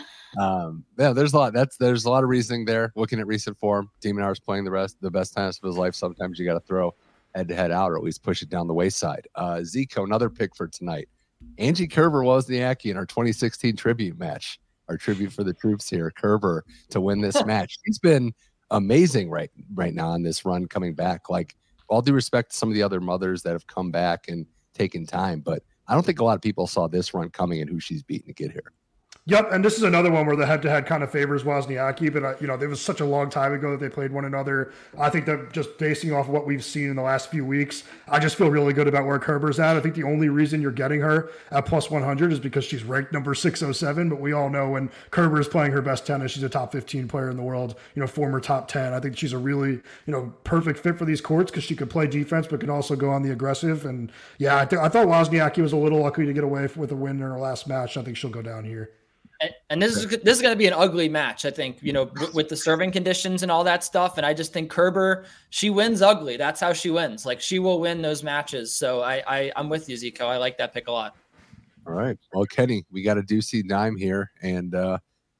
all um, yeah, there's a lot. That's there's a lot of reasoning there. Looking at recent form, De Minaur is playing the rest the best tennis of his life. Sometimes you got to throw head-to-head out or at least push it down the wayside. Uh, Zico, another pick for tonight. Angie Kerber Wozniacki in our twenty sixteen tribute match, our tribute for the troops here. Kerber to win this match. She's been amazing right right now on this run coming back. Like, all due respect to some of the other mothers that have come back and taken time, but I don't think a lot of people saw this run coming and who she's beaten to get here. Yep, and this is another one where the head-to-head kind of favors Wozniacki, but, uh, you know, it was such a long time ago that they played one another. I think that just basing off of what we've seen in the last few weeks, I just feel really good about where Kerber's at. I think the only reason you're getting her at plus one hundred is because she's ranked number six oh seven, but we all know when Kerber is playing her best tennis, she's a top fifteen player in the world, you know, former top ten. I think she's a really, you know, perfect fit for these courts because she could play defense but can also go on the aggressive. And, yeah, I, th- I thought Wozniacki was a little lucky to get away with a win in her last match. I think she'll go down here. And this is this is going to be an ugly match, I think, you know, with the serving conditions and all that stuff. And I just think Kerber, she wins ugly. That's how she wins. Like, she will win those matches. So I, I, I'm with you, Zico. I like that pick a lot. All right. Well, Kenny, we got a deucey dime here. And, uh,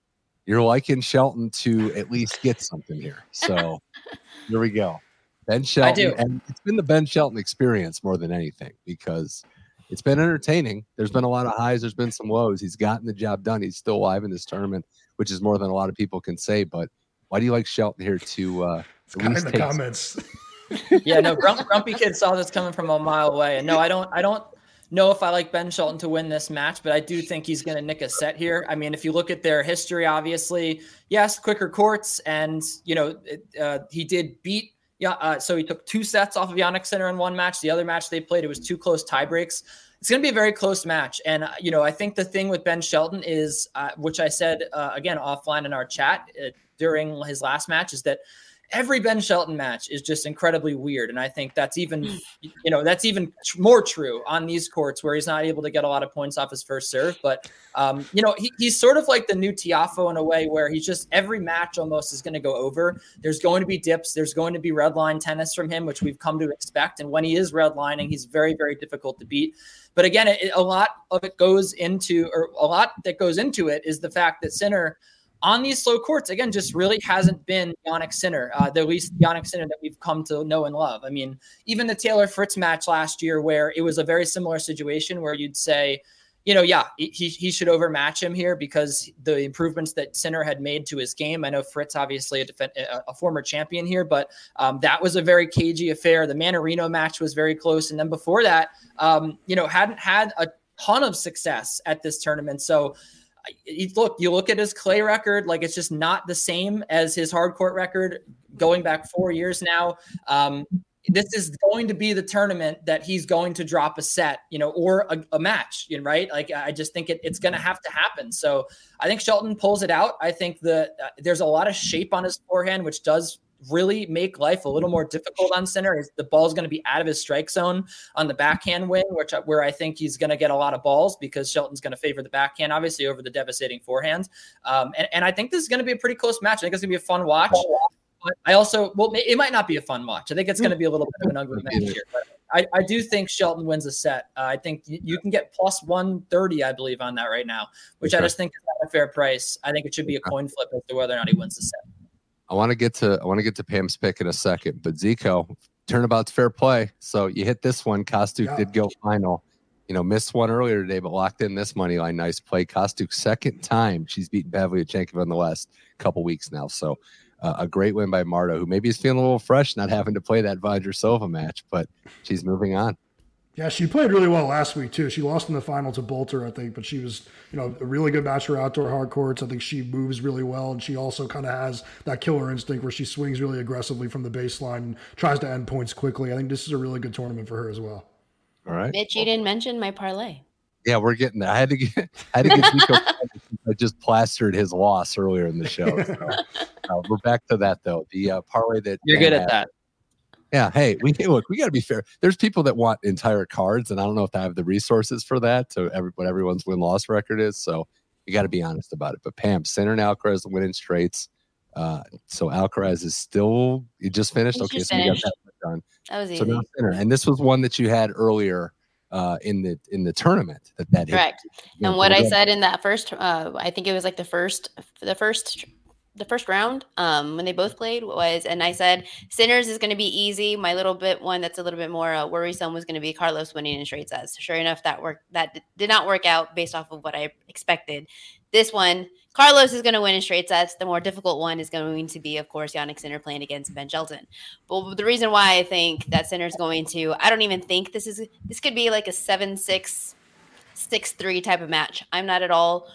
you're liking Shelton to at least get something here. So here we go. Ben Shelton. I do. And it's been the Ben Shelton experience more than anything because it's been entertaining. There's been a lot of highs. There's been some lows. He's gotten the job done. He's still alive in this tournament, which is more than a lot of people can say. But why do you like Shelton here to uh, at least in the comments? Yeah, no, Grump, Grumpy Kid saw this coming from a mile away. And no, I don't, I don't know if I like Ben Shelton to win this match, but I do think he's going to nick a set here. I mean, if you look at their history, obviously, yes, quicker courts. And, you know, it, uh, he did beat Yeah, uh, so he took two sets off of Jannik Sinner in one match. The other match they played, it was two close tie breaks. It's going to be a very close match. And, uh, you know, I think the thing with Ben Shelton is, uh, which I said, uh, again, offline in our chat uh, during his last match, is that every Ben Shelton match is just incredibly weird. And I think that's even, you know, that's even tr- more true on these courts where he's not able to get a lot of points off his first serve. But, um, you know, he, he's sort of like the new Tiafoe in a way where he's just every match almost is going to go over. There's going to be dips. There's going to be red line tennis from him, which we've come to expect. And when he is redlining, he's very, very difficult to beat. But again, it, a lot of it goes into, or a lot that goes into it is the fact that Sinner on these slow courts, again, just really hasn't been Jannik Sinner, uh, the least Jannik Sinner that we've come to know and love. I mean, even the Taylor Fritz match last year, where it was a very similar situation where you'd say, you know, yeah, he he should overmatch him here because the improvements that Sinner had made to his game. I know Fritz, obviously a, def- a former champion here, but um, that was a very cagey affair. The Mannarino match was very close. And then before that, um, you know, hadn't had a ton of success at this tournament. So, look, you look at his clay record, like it's just not the same as his hard court record going back four years now. Um, this is going to be the tournament that he's going to drop a set, you know, or a, a match, you know, right? Like, I just think it, it's going to have to happen. So I think Shelton pulls it out. I think that uh, there's a lot of shape on his forehand, which does really make life a little more difficult on Sinner. The ball's going to be out of his strike zone on the backhand wing, which where I think he's going to get a lot of balls because Shelton's going to favor the backhand, obviously, over the devastating forehand. Um, and, and I think this is going to be a pretty close match. I think it's going to be a fun watch. But I also, well, it might not be a fun watch. I think it's going to be a little bit of an ugly match here. But I, I do think Shelton wins a set. Uh, I think you, you can get plus one thirty, I believe, on that right now, which okay. I just think is not a fair price. I think it should be a coin flip as to whether or not he wins the set. I want to get to I want to get to Pam's pick in a second, but Zico, turnabout's fair play. So you hit this one. Kostuk yeah. did go final. You know, missed one earlier today, but locked in this money line. Nice play. Kostuk, second time she's beaten Pavlyuchenkova in the last couple weeks now. So uh, a great win by Marta, who maybe is feeling a little fresh, not having to play that Vondrousova match, but she's moving on. Yeah, she played really well last week, too. She lost in the final to Bolter, I think, but she was, you know, a really good match for outdoor hard courts. I think she moves really well, and she also kind of has that killer instinct where she swings really aggressively from the baseline and tries to end points quickly. I think this is a really good tournament for her as well. All right. Mitch, you didn't mention my parlay. Yeah, we're getting there. I had to get, I had to get Zico. I just plastered his loss earlier in the show. So, uh, we're back to that, though. The uh, parlay that you're good at that. Yeah. Hey, we look, we got to be fair. There's people that want entire cards, and I don't know if I have the resources for that to every, what everyone's win-loss record is. So you got to be honest about it. But Pam, Sinner and Alcaraz winning straights. Uh, so Alcaraz is still, you just finished? He okay, just so finished. we got that done. That was easy. So now Sinner. And this was one that you had earlier uh, in the in the tournament. That, that Correct. Hit. And what I said in that first, uh, I think it was like the first, the first the first round um, when they both played was, and I said, Sinners is going to be easy. My little bit one that's a little bit more uh, worrisome was going to be Carlos winning in straight sets. Sure enough, that worked. That d- did not work out based off of what I expected. This one, Carlos is going to win in straight sets. The more difficult one is going to be, of course, Jannik Sinner playing against Ben Shelton. But the reason why I think that Sinner is going to, I don't even think this is, this could be like a seven six, six three type of match. I'm not at all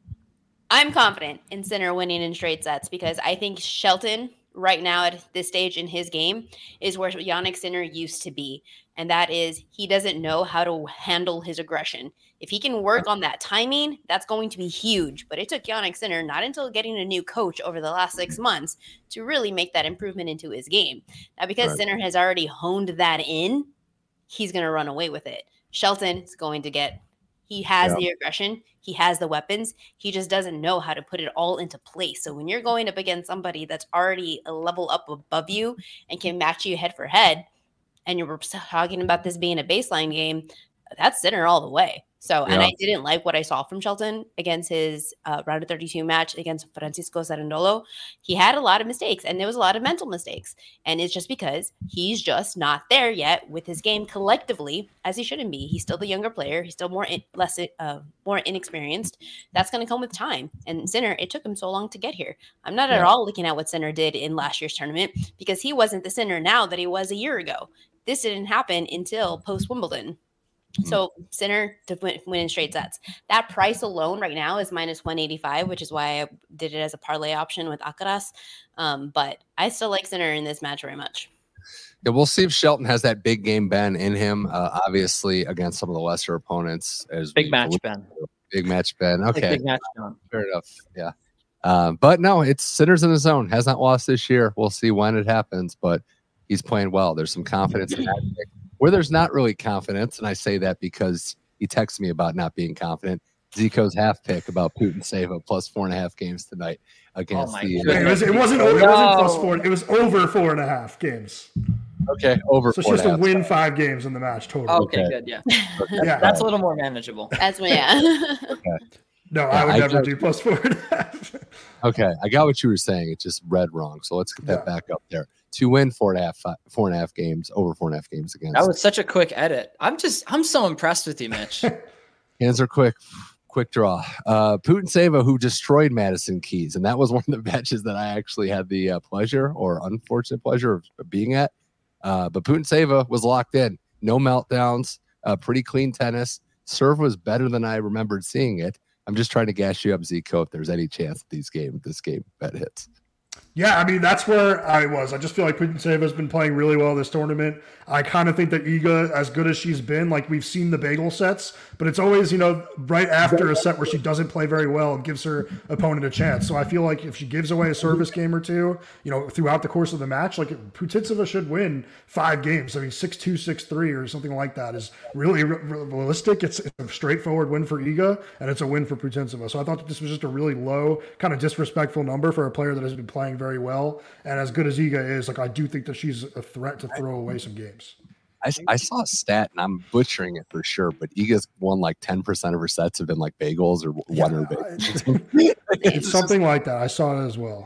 I'm confident in Sinner winning in straight sets because I think Shelton right now at this stage in his game is where Jannik Sinner used to be. And that is he doesn't know how to handle his aggression. If he can work on that timing, that's going to be huge. But it took Jannik Sinner not until getting a new coach over the last six months to really make that improvement into his game. Now, because right. Sinner has already honed that in, he's going to run away with it. Shelton is going to get He has yeah. the aggression. He has the weapons. He just doesn't know how to put it all into place. So when you're going up against somebody that's already a level up above you and can match you head for head, and you're talking about this being a baseline game, that's Sinner all the way. So, Yeah. and I didn't like what I saw from Shelton against his uh, round of thirty-two match against Francisco Cerundolo. He had a lot of mistakes, and there was a lot of mental mistakes. And it's just because he's just not there yet with his game collectively, as he shouldn't be. He's still the younger player. He's still more in, less uh, more inexperienced. That's going to come with time. And Sinner, it took him so long to get here. I'm not yeah. at all looking at what Sinner did in last year's tournament, because he wasn't the Sinner now that he was a year ago. This didn't happen until post Wimbledon. So Sinner to win, win in straight sets. That price alone right now is minus one eighty-five, which is why I did it as a parlay option with Alcaraz. Um, but I still like Sinner in this match very much. Yeah, we'll see if Shelton has that big game Ben in him. Uh, obviously, against some of the lesser opponents. As big match Ben. Big match Ben. Okay, big match Ben. Fair enough. Yeah, um, but no, it's Sinner's in his zone. Has not lost this year. We'll see when it happens, but he's playing well. There's some confidence in that pick. Where there's not really confidence, and I say that because he texted me about not being confident. Zico's half pick about Putintseva plus four and a half games tonight against oh the. Uh, it, was, it wasn't. It wasn't plus four. It was over four and a half games. Okay, over. So four it's just and to win five games in the match total. Okay, okay. good. Yeah, okay. yeah, that's a little more manageable. That's yeah. Okay. No, yeah, I would I never got, do plus four and a half. Okay, I got what you were saying. It just read wrong. So let's get that yeah. back up there. To win four and a half, five, four and a half games, over four and a half games against. That was such a quick edit. I'm just, I'm so impressed with you, Mitch. Hands are quick, quick draw. Uh, Putintseva, who destroyed Madison Keys, and that was one of the matches that I actually had the uh, pleasure or unfortunate pleasure of being at. Uh, but Putintseva was locked in, no meltdowns, uh, pretty clean tennis. Serve was better than I remembered seeing it. I'm just trying to gas you up, Zico, if there's any chance that these game, this game bet hits. Yeah, I mean, that's where I was. I just feel like Putintseva has been playing really well this tournament. I kind of think that Iga, as good as she's been, like we've seen the bagel sets, but it's always, you know, right after a set where she doesn't play very well and gives her opponent a chance. So I feel like if she gives away a service game or two, you know, throughout the course of the match, like Putintseva should win five games. I mean, six two, six three or something like that is really realistic. It's, it's a straightforward win for Iga, and it's a win for Putintseva. So I thought that this was just a really low, kind of disrespectful number for a player that has been playing very well. And as good as Iga is, like I do think that she's a threat to throw away some games. I, I saw a stat, and I'm butchering it for sure, but Iga's won like ten percent of her sets have been like bagels or yeah, one or bagels. It's, it's something like that. I saw it as well.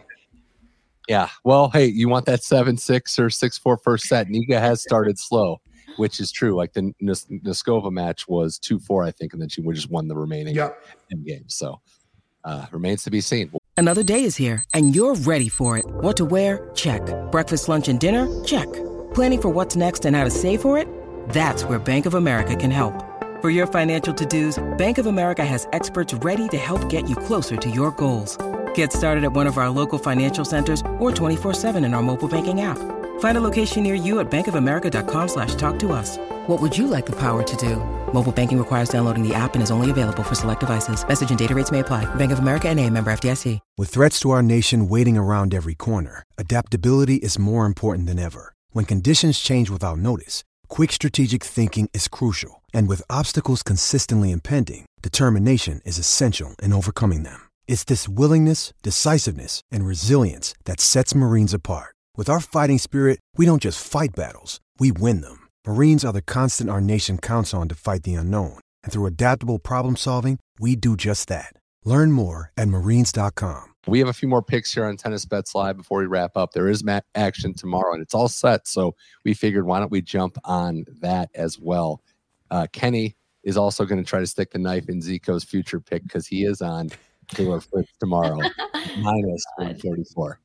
Yeah. Well, hey, you want that seven six or six four first set? And Iga has started slow, which is true. Like the Nes- Neskova match was two four, I think, and then she just won the remaining yep. games. So uh, remains to be seen. Another day is here, and you're ready for it. What to wear? Check. Breakfast, lunch, and dinner? Check. Planning for what's next and how to save for it? That's where Bank of America can help. For your financial to-dos, Bank of America has experts ready to help get you closer to your goals. Get started at one of our local financial centers or twenty-four seven in our mobile banking app. Find a location near you at bankofamerica.com slash talk to us. What would you like the power to do? Mobile banking requires downloading the app and is only available for select devices. Message and data rates may apply. Bank of America N A, member F D I C. With threats to our nation waiting around every corner, adaptability is more important than ever. When conditions change without notice, quick strategic thinking is crucial. And with obstacles consistently impending, determination is essential in overcoming them. It's this willingness, decisiveness, and resilience that sets Marines apart. With our fighting spirit, we don't just fight battles, we win them. Marines are the constant our nation counts on to fight the unknown. And through adaptable problem solving, we do just that. Learn more at marines dot com. We have a few more picks here on Tennis Bets Live before we wrap up. There is mat action tomorrow, and it's all set. So we figured, why don't we jump on that as well? Uh, Kenny is also going to try to stick the knife in Zico's future pick because he is on Taylor Fritz tomorrow, minus one forty-four.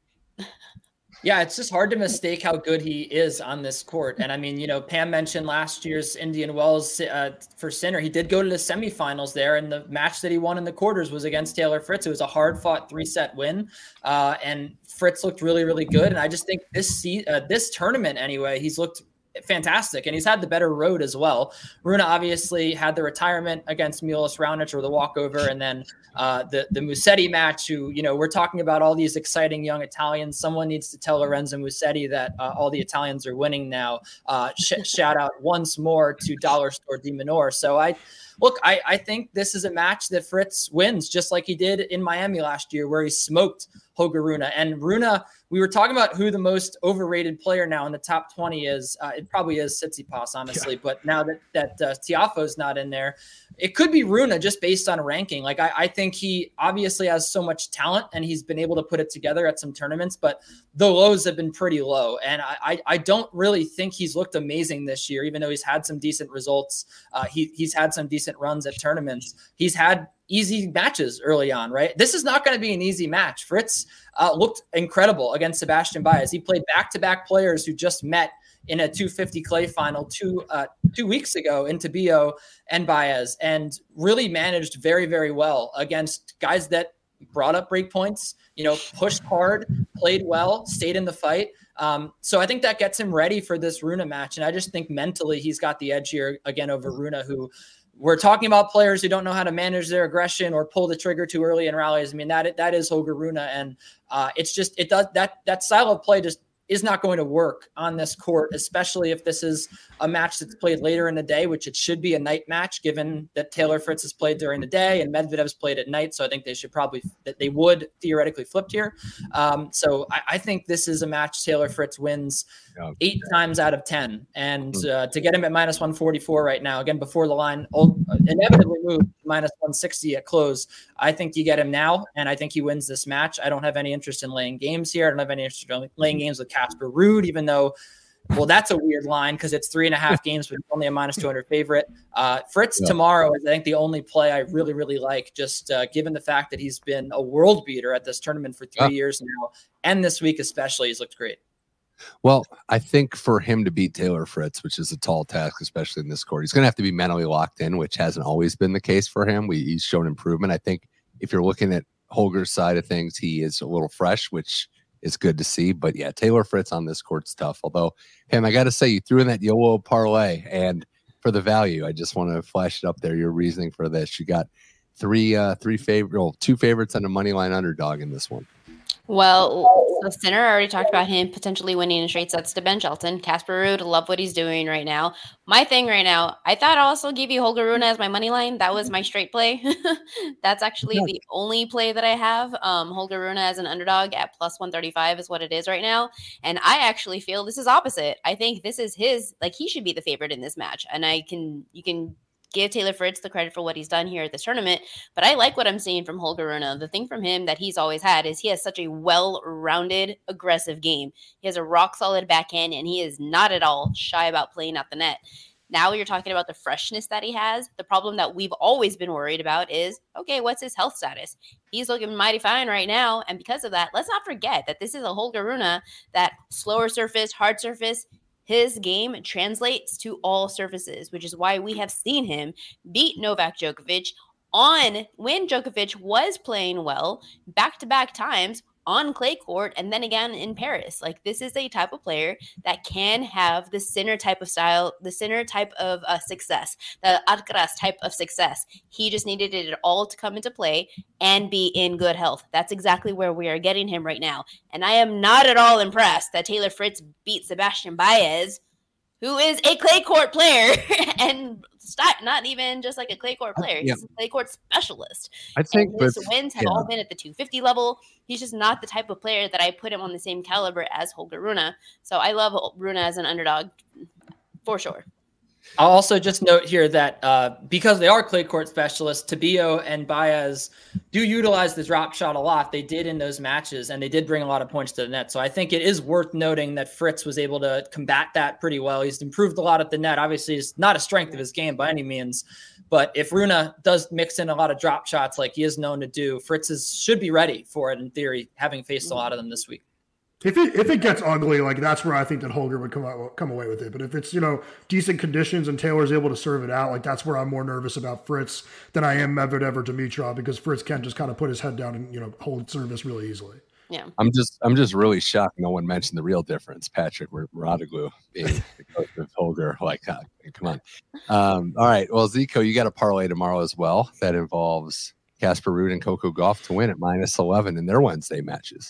Yeah, it's just hard to mistake how good he is on this court. And I mean, you know, Pam mentioned last year's Indian Wells uh, for Sinner. He did go to the semifinals there, and the match that he won in the quarters was against Taylor Fritz. It was a hard-fought three-set win, uh, and Fritz looked really, really good. And I just think this se- uh, this tournament, anyway, he's looked fantastic, and he's had the better road as well. Rune obviously had the retirement against Milos Raonic, or the walkover, and then uh, the the Musetti match. Who, you know, we're talking about all these exciting young Italians. Someone needs to tell Lorenzo Musetti that uh, all the Italians are winning now. Uh, sh- shout out once more to Dollar Store Di Minore. So I look, I, I think this is a match that Fritz wins, just like he did in Miami last year, where he smoked Holger Rune. And Rune, we were talking about who the most overrated player now in the top twenty is. Uh, it probably is Tsitsipas, honestly. Yeah. But now that that uh, Tiafoe's not in there, it could be Rune just based on ranking. Like I, I think he obviously has so much talent and he's been able to put it together at some tournaments, but the lows have been pretty low. And I, I, I don't really think he's looked amazing this year, even though he's had some decent results. Uh, he, he's had some decent runs at tournaments. He's had easy matches early on, right? This is not going to be an easy match. Fritz uh, looked incredible against Sebastian Baez. He played back-to-back players who just met in a two fifty clay final two uh, two weeks ago in Tabio and Baez, and really managed very, very well against guys that brought up break points, you know, pushed hard, played well, stayed in the fight. Um, so I think that gets him ready for this Rune match. And I just think mentally he's got the edge here again over Rune, who we're talking about players who don't know how to manage their aggression or pull the trigger too early in rallies. I mean, that that is Holger Rune. And uh, it's just, it does that, that style of play just is not going to work on this court, especially if this is a match that's played later in the day, which it should be a night match, given that Taylor Fritz has played during the day and Medvedev's played at night. So I think they should probably, that they would theoretically flip here. Um, so I, I think this is a match Taylor Fritz wins eight times out of ten. And uh, to get him at minus one forty-four right now, again, before the line old, uh, inevitably moved to minus one sixty at close, I think you get him now, and I think he wins this match. I don't have any interest in laying games here. I don't have any interest in laying games with Casper Ruud, even though, well, that's a weird line because it's three and a half games, but only a minus two hundred favorite. Uh, Fritz yeah. tomorrow is, I think, the only play I really, really like, just uh, given the fact that he's been a world beater at this tournament for three yeah. years now. And this week especially, he's looked great. Well, I think for him to beat Taylor Fritz, which is a tall task, especially in this court, he's going to have to be mentally locked in, which hasn't always been the case for him. We, he's shown improvement. I think if you're looking at Holger's side of things, he is a little fresh, which is good to see. But yeah, Taylor Fritz on this court's tough. Although, Pam, I got to say, you threw in that YOLO parlay, and for the value, I just want to flash it up there. Your reasoning for this: you got three, uh, three favorite, well, two favorites and a money line underdog in this one. Well, so Sinner already talked about him potentially winning in straight sets to Ben Shelton. Casper Ruud, love what he's doing right now. My thing right now, I thought I'd also give you Holger Rune as my money line. That was my straight play. That's actually yeah. the only play that I have. Um, Holger Rune as an underdog at plus one thirty-five is what it is right now. And I actually feel this is opposite. I think this is his, like he should be the favorite in this match. And I can, you can give Taylor Fritz the credit for what he's done here at this tournament, but I like what I'm seeing from Holger Rune. The thing from him that he's always had is he has such a well-rounded, aggressive game. He has a rock-solid backhand, and he is not at all shy about playing out the net. Now you're talking about the freshness that he has. The problem that we've always been worried about is, okay, what's his health status? He's looking mighty fine right now, and because of that, let's not forget that this is a Holger Rune that slower surface, hard surface, his game translates to all surfaces, which is why we have seen him beat Novak Djokovic on when Djokovic was playing well back-to-back times on clay court and then again in Paris. Like, this is a type of player that can have the Sinner type of style, the Sinner type of uh, success, the Alcaraz type of success. He just needed it all to come into play and be in good health. That's exactly where we are getting him right now. And I am not at all impressed that Taylor Fritz beat Sebastian Baez, who is a clay court player and not even just like a clay court player. Yeah. He's a clay court specialist. I think and his with, wins have yeah. all been at the two fifty level. He's just not the type of player that I put him on the same caliber as Holger Rune. So I love Rune as an underdog for sure. I'll also just note here that uh, because they are clay court specialists, Tabio and Baez do utilize the drop shot a lot. They did in those matches, and they did bring a lot of points to the net. So I think it is worth noting that Fritz was able to combat that pretty well. He's improved a lot at the net. Obviously, it's not a strength of his game by any means. But if Rune does mix in a lot of drop shots like he is known to do, Fritz is, should be ready for it in theory, having faced a lot of them this week. If it if it gets ugly, like that's where I think that Holger would come out come away with it. But if it's, you know, decent conditions and Taylor's able to serve it out, like that's where I'm more nervous about Fritz than I am Medvedev or Dimitrov, because Fritz can just kind of put his head down and, you know, hold service really easily. Yeah, I'm just I'm just really shocked no one mentioned the real difference. Patrick Radoglu being the coach of Holger. Like, uh, come on. Um, all right. Well, Zico, you got a parlay tomorrow as well that involves Casper Ruud and Coco Gauff to win at minus eleven in their Wednesday matches.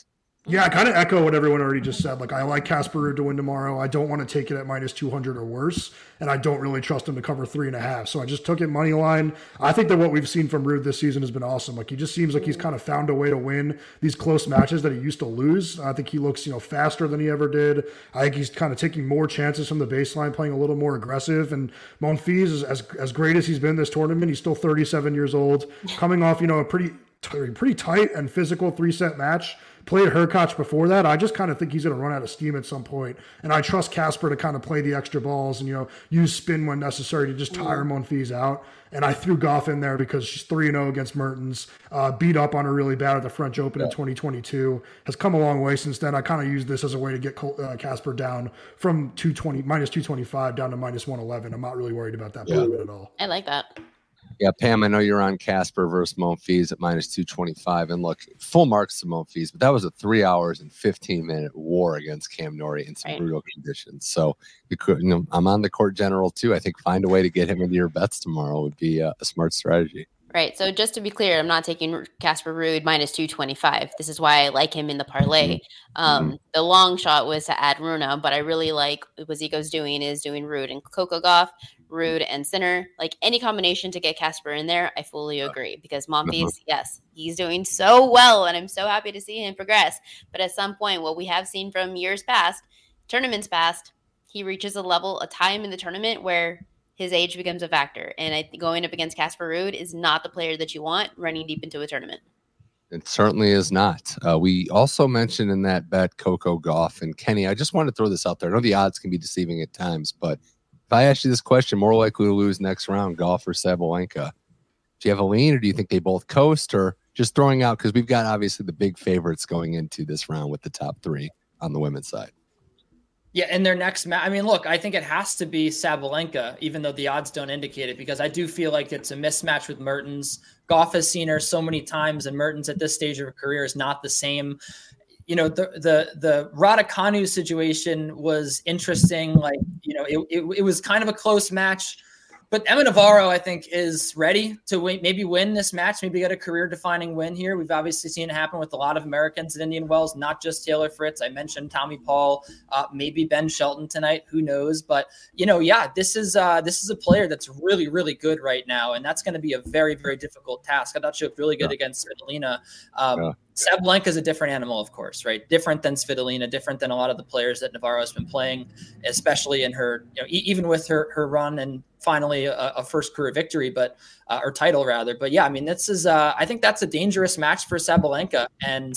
Yeah, I kind of echo what everyone already just said. Like, I like Casper Ruud to win tomorrow. I don't want to take it at minus two hundred or worse, and I don't really trust him to cover three and a half. So I just took it money line. I think that what we've seen from Ruud this season has been awesome. Like, he just seems like he's kind of found a way to win these close matches that he used to lose. I think he looks, you know, faster than he ever did. I think he's kind of taking more chances from the baseline, playing a little more aggressive. And Monfils is as as great as he's been this tournament. He's still thirty-seven years old, coming off, you know, a pretty pretty tight and physical three set match. Played Hurkacz before that. I just kind of think he's going to run out of steam at some point. And I trust Casper to kind of play the extra balls and, you know, use spin when necessary to just tire Monfils out. And I threw Gauff in there because she's three and oh against Mertens, uh, beat up on her really bad at the French Open yeah. in twenty twenty-two, has come a long way since then. I kind of used this as a way to get uh, Casper down from two twenty, minus two twenty-five down to minus one eleven. I'm not really worried about that yeah. at all. I like that. Yeah, Pam, I know you're on Casper versus Monfils at minus two twenty-five. And look, full marks to Monfils, but that was a three hours and fifteen minute war against Cam Norrie in some right. brutal conditions. So you could, you know, I'm on the court general too. I think find a way to get him into your bets tomorrow would be a, a smart strategy. Right. So just to be clear, I'm not taking Casper Ruud minus two twenty-five. This is why I like him in the parlay. Mm-hmm. Um, mm-hmm. The long shot was to add Runa, but I really like what Zico's doing is doing Ruud and Coco Gauff, Ruud and Sinner. Like any combination to get Casper in there, I fully agree. Because Monfils, mm-hmm. yes, he's doing so well, and I'm so happy to see him progress. But at some point, what we have seen from years past, tournaments past, he reaches a level, a time in the tournament where his age becomes a factor. And I think going up against Casper Ruud is not the player that you want running deep into a tournament. It certainly is not. Uh, we also mentioned in that bet Coco Gauff. And Kenny, I just want to throw this out there. I know the odds can be deceiving at times, but if I ask you this question, more likely to lose next round, Gauff or Sabalenka, do you have a lean, or do you think they both coast, or just throwing out, because we've got obviously the big favorites going into this round with the top three on the women's side? Yeah, in their next match, I mean, look, I think it has to be Sabalenka, even though the odds don't indicate it, because I do feel like it's a mismatch with Mertens. Gauff has seen her so many times, and Mertens at this stage of her career is not the same. You know, the the the Raducanu situation was interesting. Like, you know, it, it it was kind of a close match. But Emma Navarro, I think, is ready to win, maybe win this match, maybe get a career-defining win here. We've obviously seen it happen with a lot of Americans at Indian Wells, not just Taylor Fritz. I mentioned Tommy Paul, uh, maybe Ben Shelton tonight. Who knows? But, you know, yeah, this is uh, this is a player that's really, really good right now, and that's going to be a very, very difficult task. I thought she looked really good yeah. against Svitolina. Um, yeah. Sabalenka is a different animal, of course, right? Different than Svitolina, different than a lot of the players that Navarro has been playing, especially in her, you know, e- even with her her run and finally a, a first career victory, but uh, or title rather. But yeah, I mean, this is uh, I think that's a dangerous match for Sabalenka, and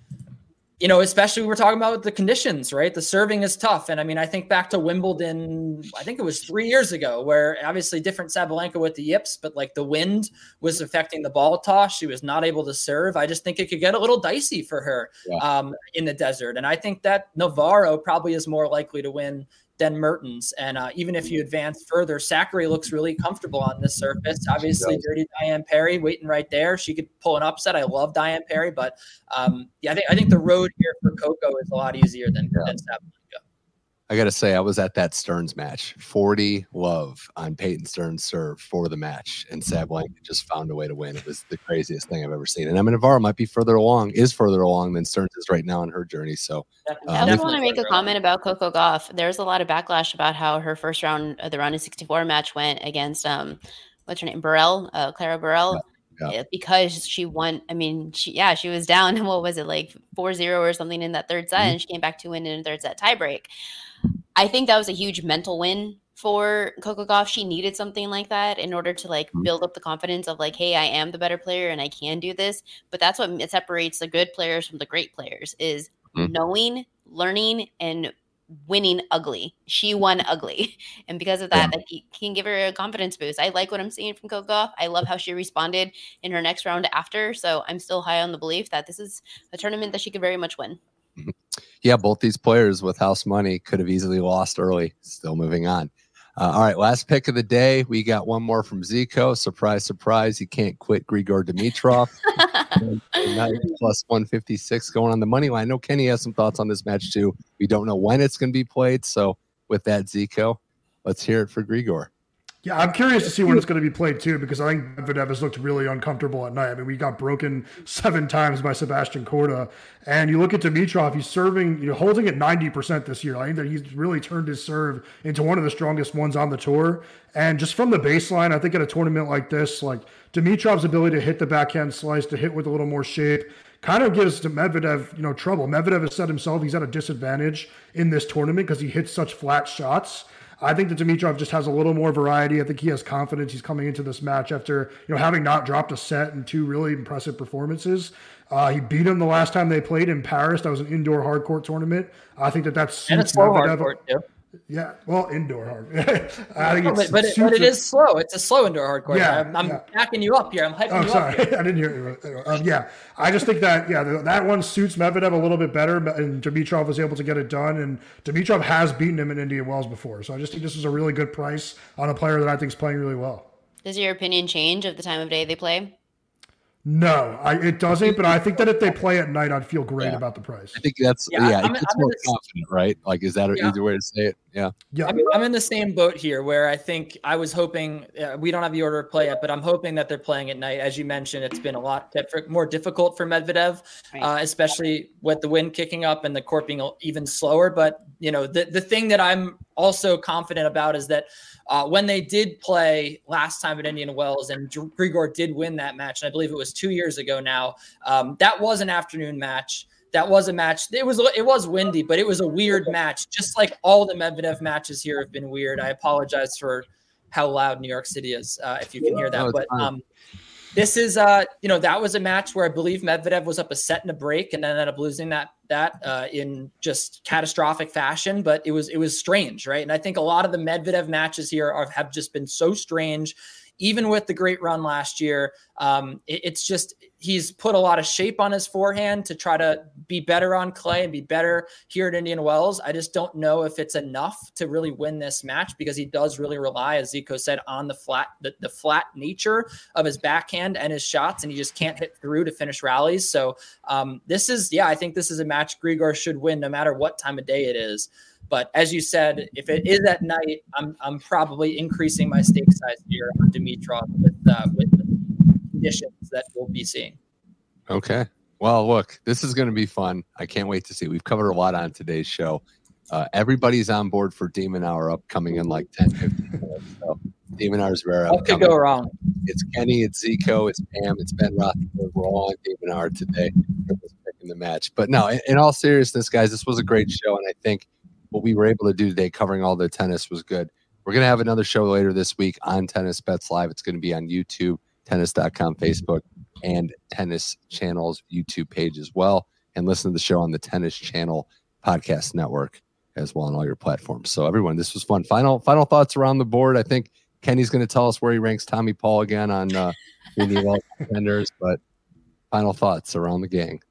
you know, especially we're talking about the conditions, right? The serving is tough, and I mean, I think back to Wimbledon, I think it was three years ago, where obviously different Sabalenka with the yips, but like the wind was affecting the ball toss. She was not able to serve. I just think it could get a little dicey for her yeah. um, in the desert, and I think that Navarro probably is more likely to win than Mertens. And uh, even if you advance further, Sakkari looks really comfortable on this surface. Obviously, dirty Diane Parry waiting right there. She could pull an upset. I love Diane Parry, but um, yeah, I think I think the road here for Coco is a lot easier than, yeah. than Sabalenka. I got to say, I was at that Stearns match. forty love on Peyton Stearns' serve for the match, and Sabalenka just found a way to win. It was the craziest thing I've ever seen. And Emma Navarro might be further along, is further along than Stearns is right now in her journey. So uh, I just want to make a comment about Coco Gauff. There's a lot of backlash about how her first round of the round of sixty-four match went against um, what's her name, Burrell, uh, Clara Burrell. Yeah. Yeah, because she won. I mean, she yeah, she was down. What was it, like four zero or something in that third set, mm-hmm. and she came back to win in a third set tiebreak. I think that was a huge mental win for Coco Gauff. She needed something like that in order to like mm-hmm. build up the confidence of like, hey, I am the better player and I can do this. But that's what separates the good players from the great players is mm-hmm. knowing, learning, and winning ugly. She won ugly. And because of that, yeah. that he can give her a confidence boost. I like what I'm seeing from Coco Gauff. I love how she responded in her next round after. So I'm still high on the belief that this is a tournament that she could very much win. Yeah, both these players with house money could have easily lost early. Still moving on. Uh, all right, last pick of the day. We got one more from Zico. Surprise, surprise. He can't quit Grigor Dimitrov. Plus one fifty-six going on the money line. I know Kenny has some thoughts on this match too. We don't know when it's going to be played. So with that, Zico, let's hear it for Grigor. Yeah, I'm curious to see when it's going to be played too, because I think Medvedev has looked really uncomfortable at night. I mean, we got broken seven times by Sebastian Korda, and you look at Dimitrov, he's serving, you know, holding at ninety percent this year. I think that he's really turned his serve into one of the strongest ones on the tour. And just from the baseline, I think at a tournament like this, like Dimitrov's ability to hit the backhand slice, to hit with a little more shape, kind of gives to Medvedev, you know, trouble. Medvedev has said himself he's at a disadvantage in this tournament because he hits such flat shots. I think that Dimitrov just has a little more variety. I think he has confidence. He's coming into this match after, you know, having not dropped a set in two really impressive performances. Uh, he beat him the last time they played in Paris. That was an indoor hard court tournament. I think that that's and a slow hard court too. Yeah, well, indoor hard. I think no, it's, but, but, it, but it is slow. It's a slow indoor hard court. Yeah, I'm, I'm yeah. backing you up here. I'm hyping oh, you sorry. up here. I didn't hear you. Um, yeah, I just think that, yeah, that one suits Medvedev a little bit better, and Dimitrov was able to get it done, and Dimitrov has beaten him in Indian Wells before, so I just think this is a really good price on a player that I think is playing really well. Does your opinion change of the time of day they play? No, I, it doesn't. But I think that if they play at night, I'd feel great yeah. about the price. I think that's yeah. yeah I'm, it's I'm more this, confident, right? Like, is that an yeah. easier way to say it? Yeah. Yeah. I'm, I'm in the same boat here, where I think I was hoping uh, we don't have the order of play yet, but I'm hoping that they're playing at night. As you mentioned, it's been a lot diff- more difficult for Medvedev, right. uh, especially with the wind kicking up and the court being even slower. But you know, the the thing that I'm also confident about is that. Uh, when they did play last time at Indian Wells and Grigor did win that match, and I believe it was two years ago now, um, that was an afternoon match. That was a match. It was it was windy, but it was a weird match, just like all the Medvedev matches here have been weird. I apologize for how loud New York City is, uh, if you can hear that. No, but um, this is, uh, you know, that was a match where I believe Medvedev was up a set and a break and then ended up losing that that uh, in just catastrophic fashion. But it was it was strange, right? And I think a lot of the Medvedev matches here are, have just been so strange. Even with the great run last year, um, it, it's just he's put a lot of shape on his forehand to try to be better on clay and be better here at Indian Wells. I just don't know if it's enough to really win this match because he does really rely, as Zico said, on the flat the, the flat nature of his backhand and his shots, and he just can't hit through to finish rallies. So um, this is, yeah, I think this is a match Grigor should win no matter what time of day it is. But as you said, if it is at night, I'm I'm probably increasing my stake size here on Dimitrov with uh, with the conditions that we'll be seeing. Okay. Well, look, this is going to be fun. I can't wait to see. We've covered a lot on today's show. Uh, everybody's on board for Demon Hour upcoming in like ten, fifteen minutes. So Demon Hour is where what could go wrong? It's Kenny, it's Zico, it's Pam, it's Ben Rothenberg. We're all on Demon Hour today. Picking the match. But no, in, in all seriousness, guys, this was a great show, and I think what we were able to do today covering all the tennis was good. We're going to have another show later this week on Tennis Bets Live. It's going to be on YouTube, tennis dot com, Facebook, and Tennis Channel's YouTube page as well. And listen to the show on the Tennis Channel Podcast Network as well on all your platforms. So everyone, this was fun. Final final thoughts around the board. I think Kenny's going to tell us where he ranks Tommy Paul again on uh, Indian contenders, but final thoughts around the gang.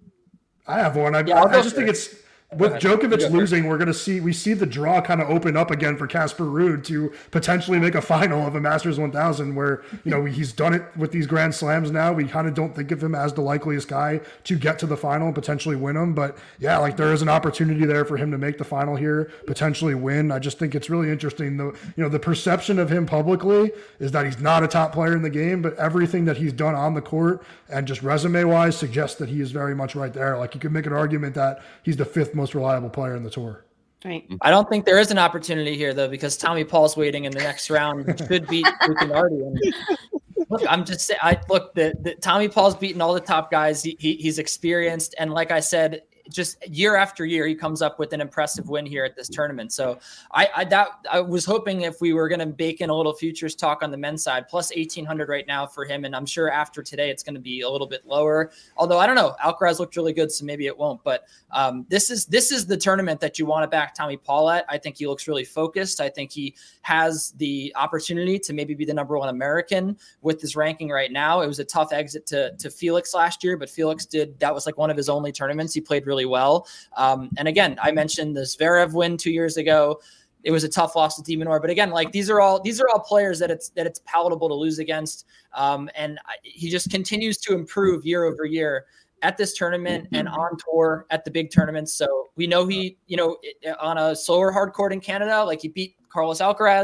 I have one. I, yeah, I, I just think it's with Djokovic losing, we're going to see, we see the draw kind of open up again for Casper Ruud to potentially make a final of a Masters one thousand where, you know, he's done it with these Grand Slams now. We kind of don't think of him as the likeliest guy to get to the final and potentially win them. But yeah, like there is an opportunity there for him to make the final here, potentially win. I just think it's really interesting. The, you know, the perception of him publicly is that he's not a top player in the game, but everything that he's done on the court and just resume wise suggests that he is very much right there. Like you could make an argument that he's the fifth most reliable player in the tour. Right. I don't think there is an opportunity here though, because Tommy Paul's waiting in the next round. Should beat Buchinardi. And look, I'm just saying. I look the, the Tommy Paul's beaten all the top guys. He, he he's experienced, and like I said, just year after year, he comes up with an impressive win here at this tournament. So I, I that I was hoping if we were going to bake in a little futures talk on the men's side, plus eighteen hundred right now for him. And I'm sure after today, it's going to be a little bit lower, although I don't know, Alcaraz looked really good, so maybe it won't, but um, this is, this is the tournament that you want to back Tommy Paul at. I think he looks really focused. I think he has the opportunity to maybe be the number one American with this ranking right now. It was a tough exit to, to Felix last year, but Felix did, that was like one of his only tournaments. He played really Really well. Um, and again, I mentioned the Zverev win two years ago. It was a tough loss to De Minaur, but again, like these are all these are all players that it's that it's palatable to lose against. Um, and I, he just continues to improve year over year at this tournament and on tour at the big tournaments. So we know he, you know, on a slower hard court in Canada, like he beat Carlos Alcaraz.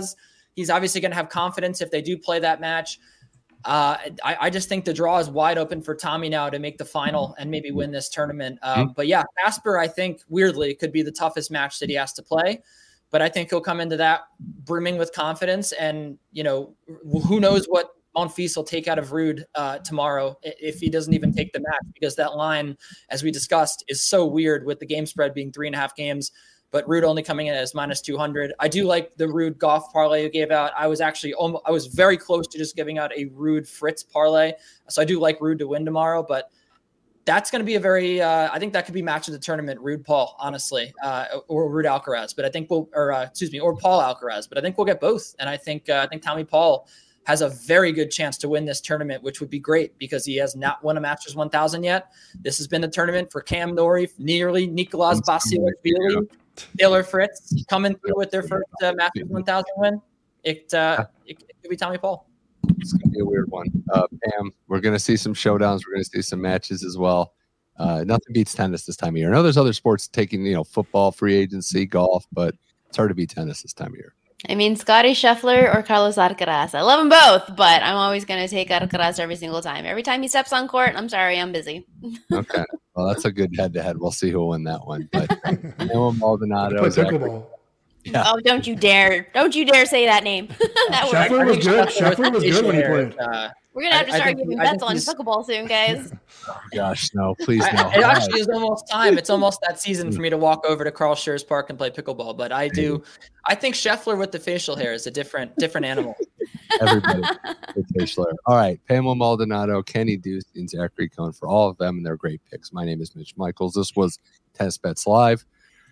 He's obviously going to have confidence if they do play that match. Uh, I, I just think the draw is wide open for Tommy now to make the final and maybe win this tournament. Uh, mm-hmm. But yeah, Casper, I think weirdly could be the toughest match that he has to play. But I think he'll come into that brimming with confidence. And, you know, who knows what Monfils will take out of Ruud uh, tomorrow if he doesn't even take the match, because that line, as we discussed, is so weird with the game spread being three and a half games. But Ruud only coming in as minus two hundred. I do like the Ruud Goff parlay you gave out. I was actually almost, I was very close to just giving out a Ruud Fritz parlay. So I do like Ruud to win tomorrow, but that's going to be a very, uh, I think that could be match of the tournament, Ruud Paul, honestly, uh, or Ruud Alcaraz. But I think we'll, or uh, excuse me, or Paul Alcaraz. But I think we'll get both. And I think, uh, I think Tommy Paul has a very good chance to win this tournament, which would be great because he has not won a Masters one thousand yet. This has been the tournament for Cam Norrie, nearly Nicolas Basilashvili, Taylor Fritz coming through with their first uh, Masters one thousand win. It, uh, it, it could be Tommy Paul. It's going to be a weird one. Uh, Pam, we're going to see some showdowns. We're going to see some matches as well. Uh, nothing beats tennis this time of year. I know there's other sports taking, you know, football, free agency, golf, but it's hard to beat tennis this time of year. I mean, Scotty Scheffler or Carlos Alcaraz. I love them both, but I'm always going to take Alcaraz every single time. Every time he steps on court, I'm sorry, I'm busy. Okay. Well, that's a good head-to-head. We'll see who'll win that one. But Noah Maldonado. Pickleball. Yeah. Oh, don't you dare. Don't you dare say that name. that Scheffler was good. Scheffler was good when he played. Uh, We're going to have to I, start I think, giving I bets on pickleball soon, guys. Oh, gosh, no. Please, no. I, it actually is almost time. It's almost that season for me to walk over to Carl Schurz Park and play pickleball. But I do. I think Scheffler with the facial hair is a different different animal. Everybody with facial hair. All right. Pamela Maldonado, Kenny Duce, and Zachary Cohn for all of them and their great picks. My name is Mitch Michaels. This was Tennis Bets Live.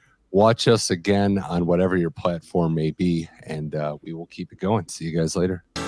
Watch us again on whatever your platform may be, and uh, we will keep it going. See you guys later.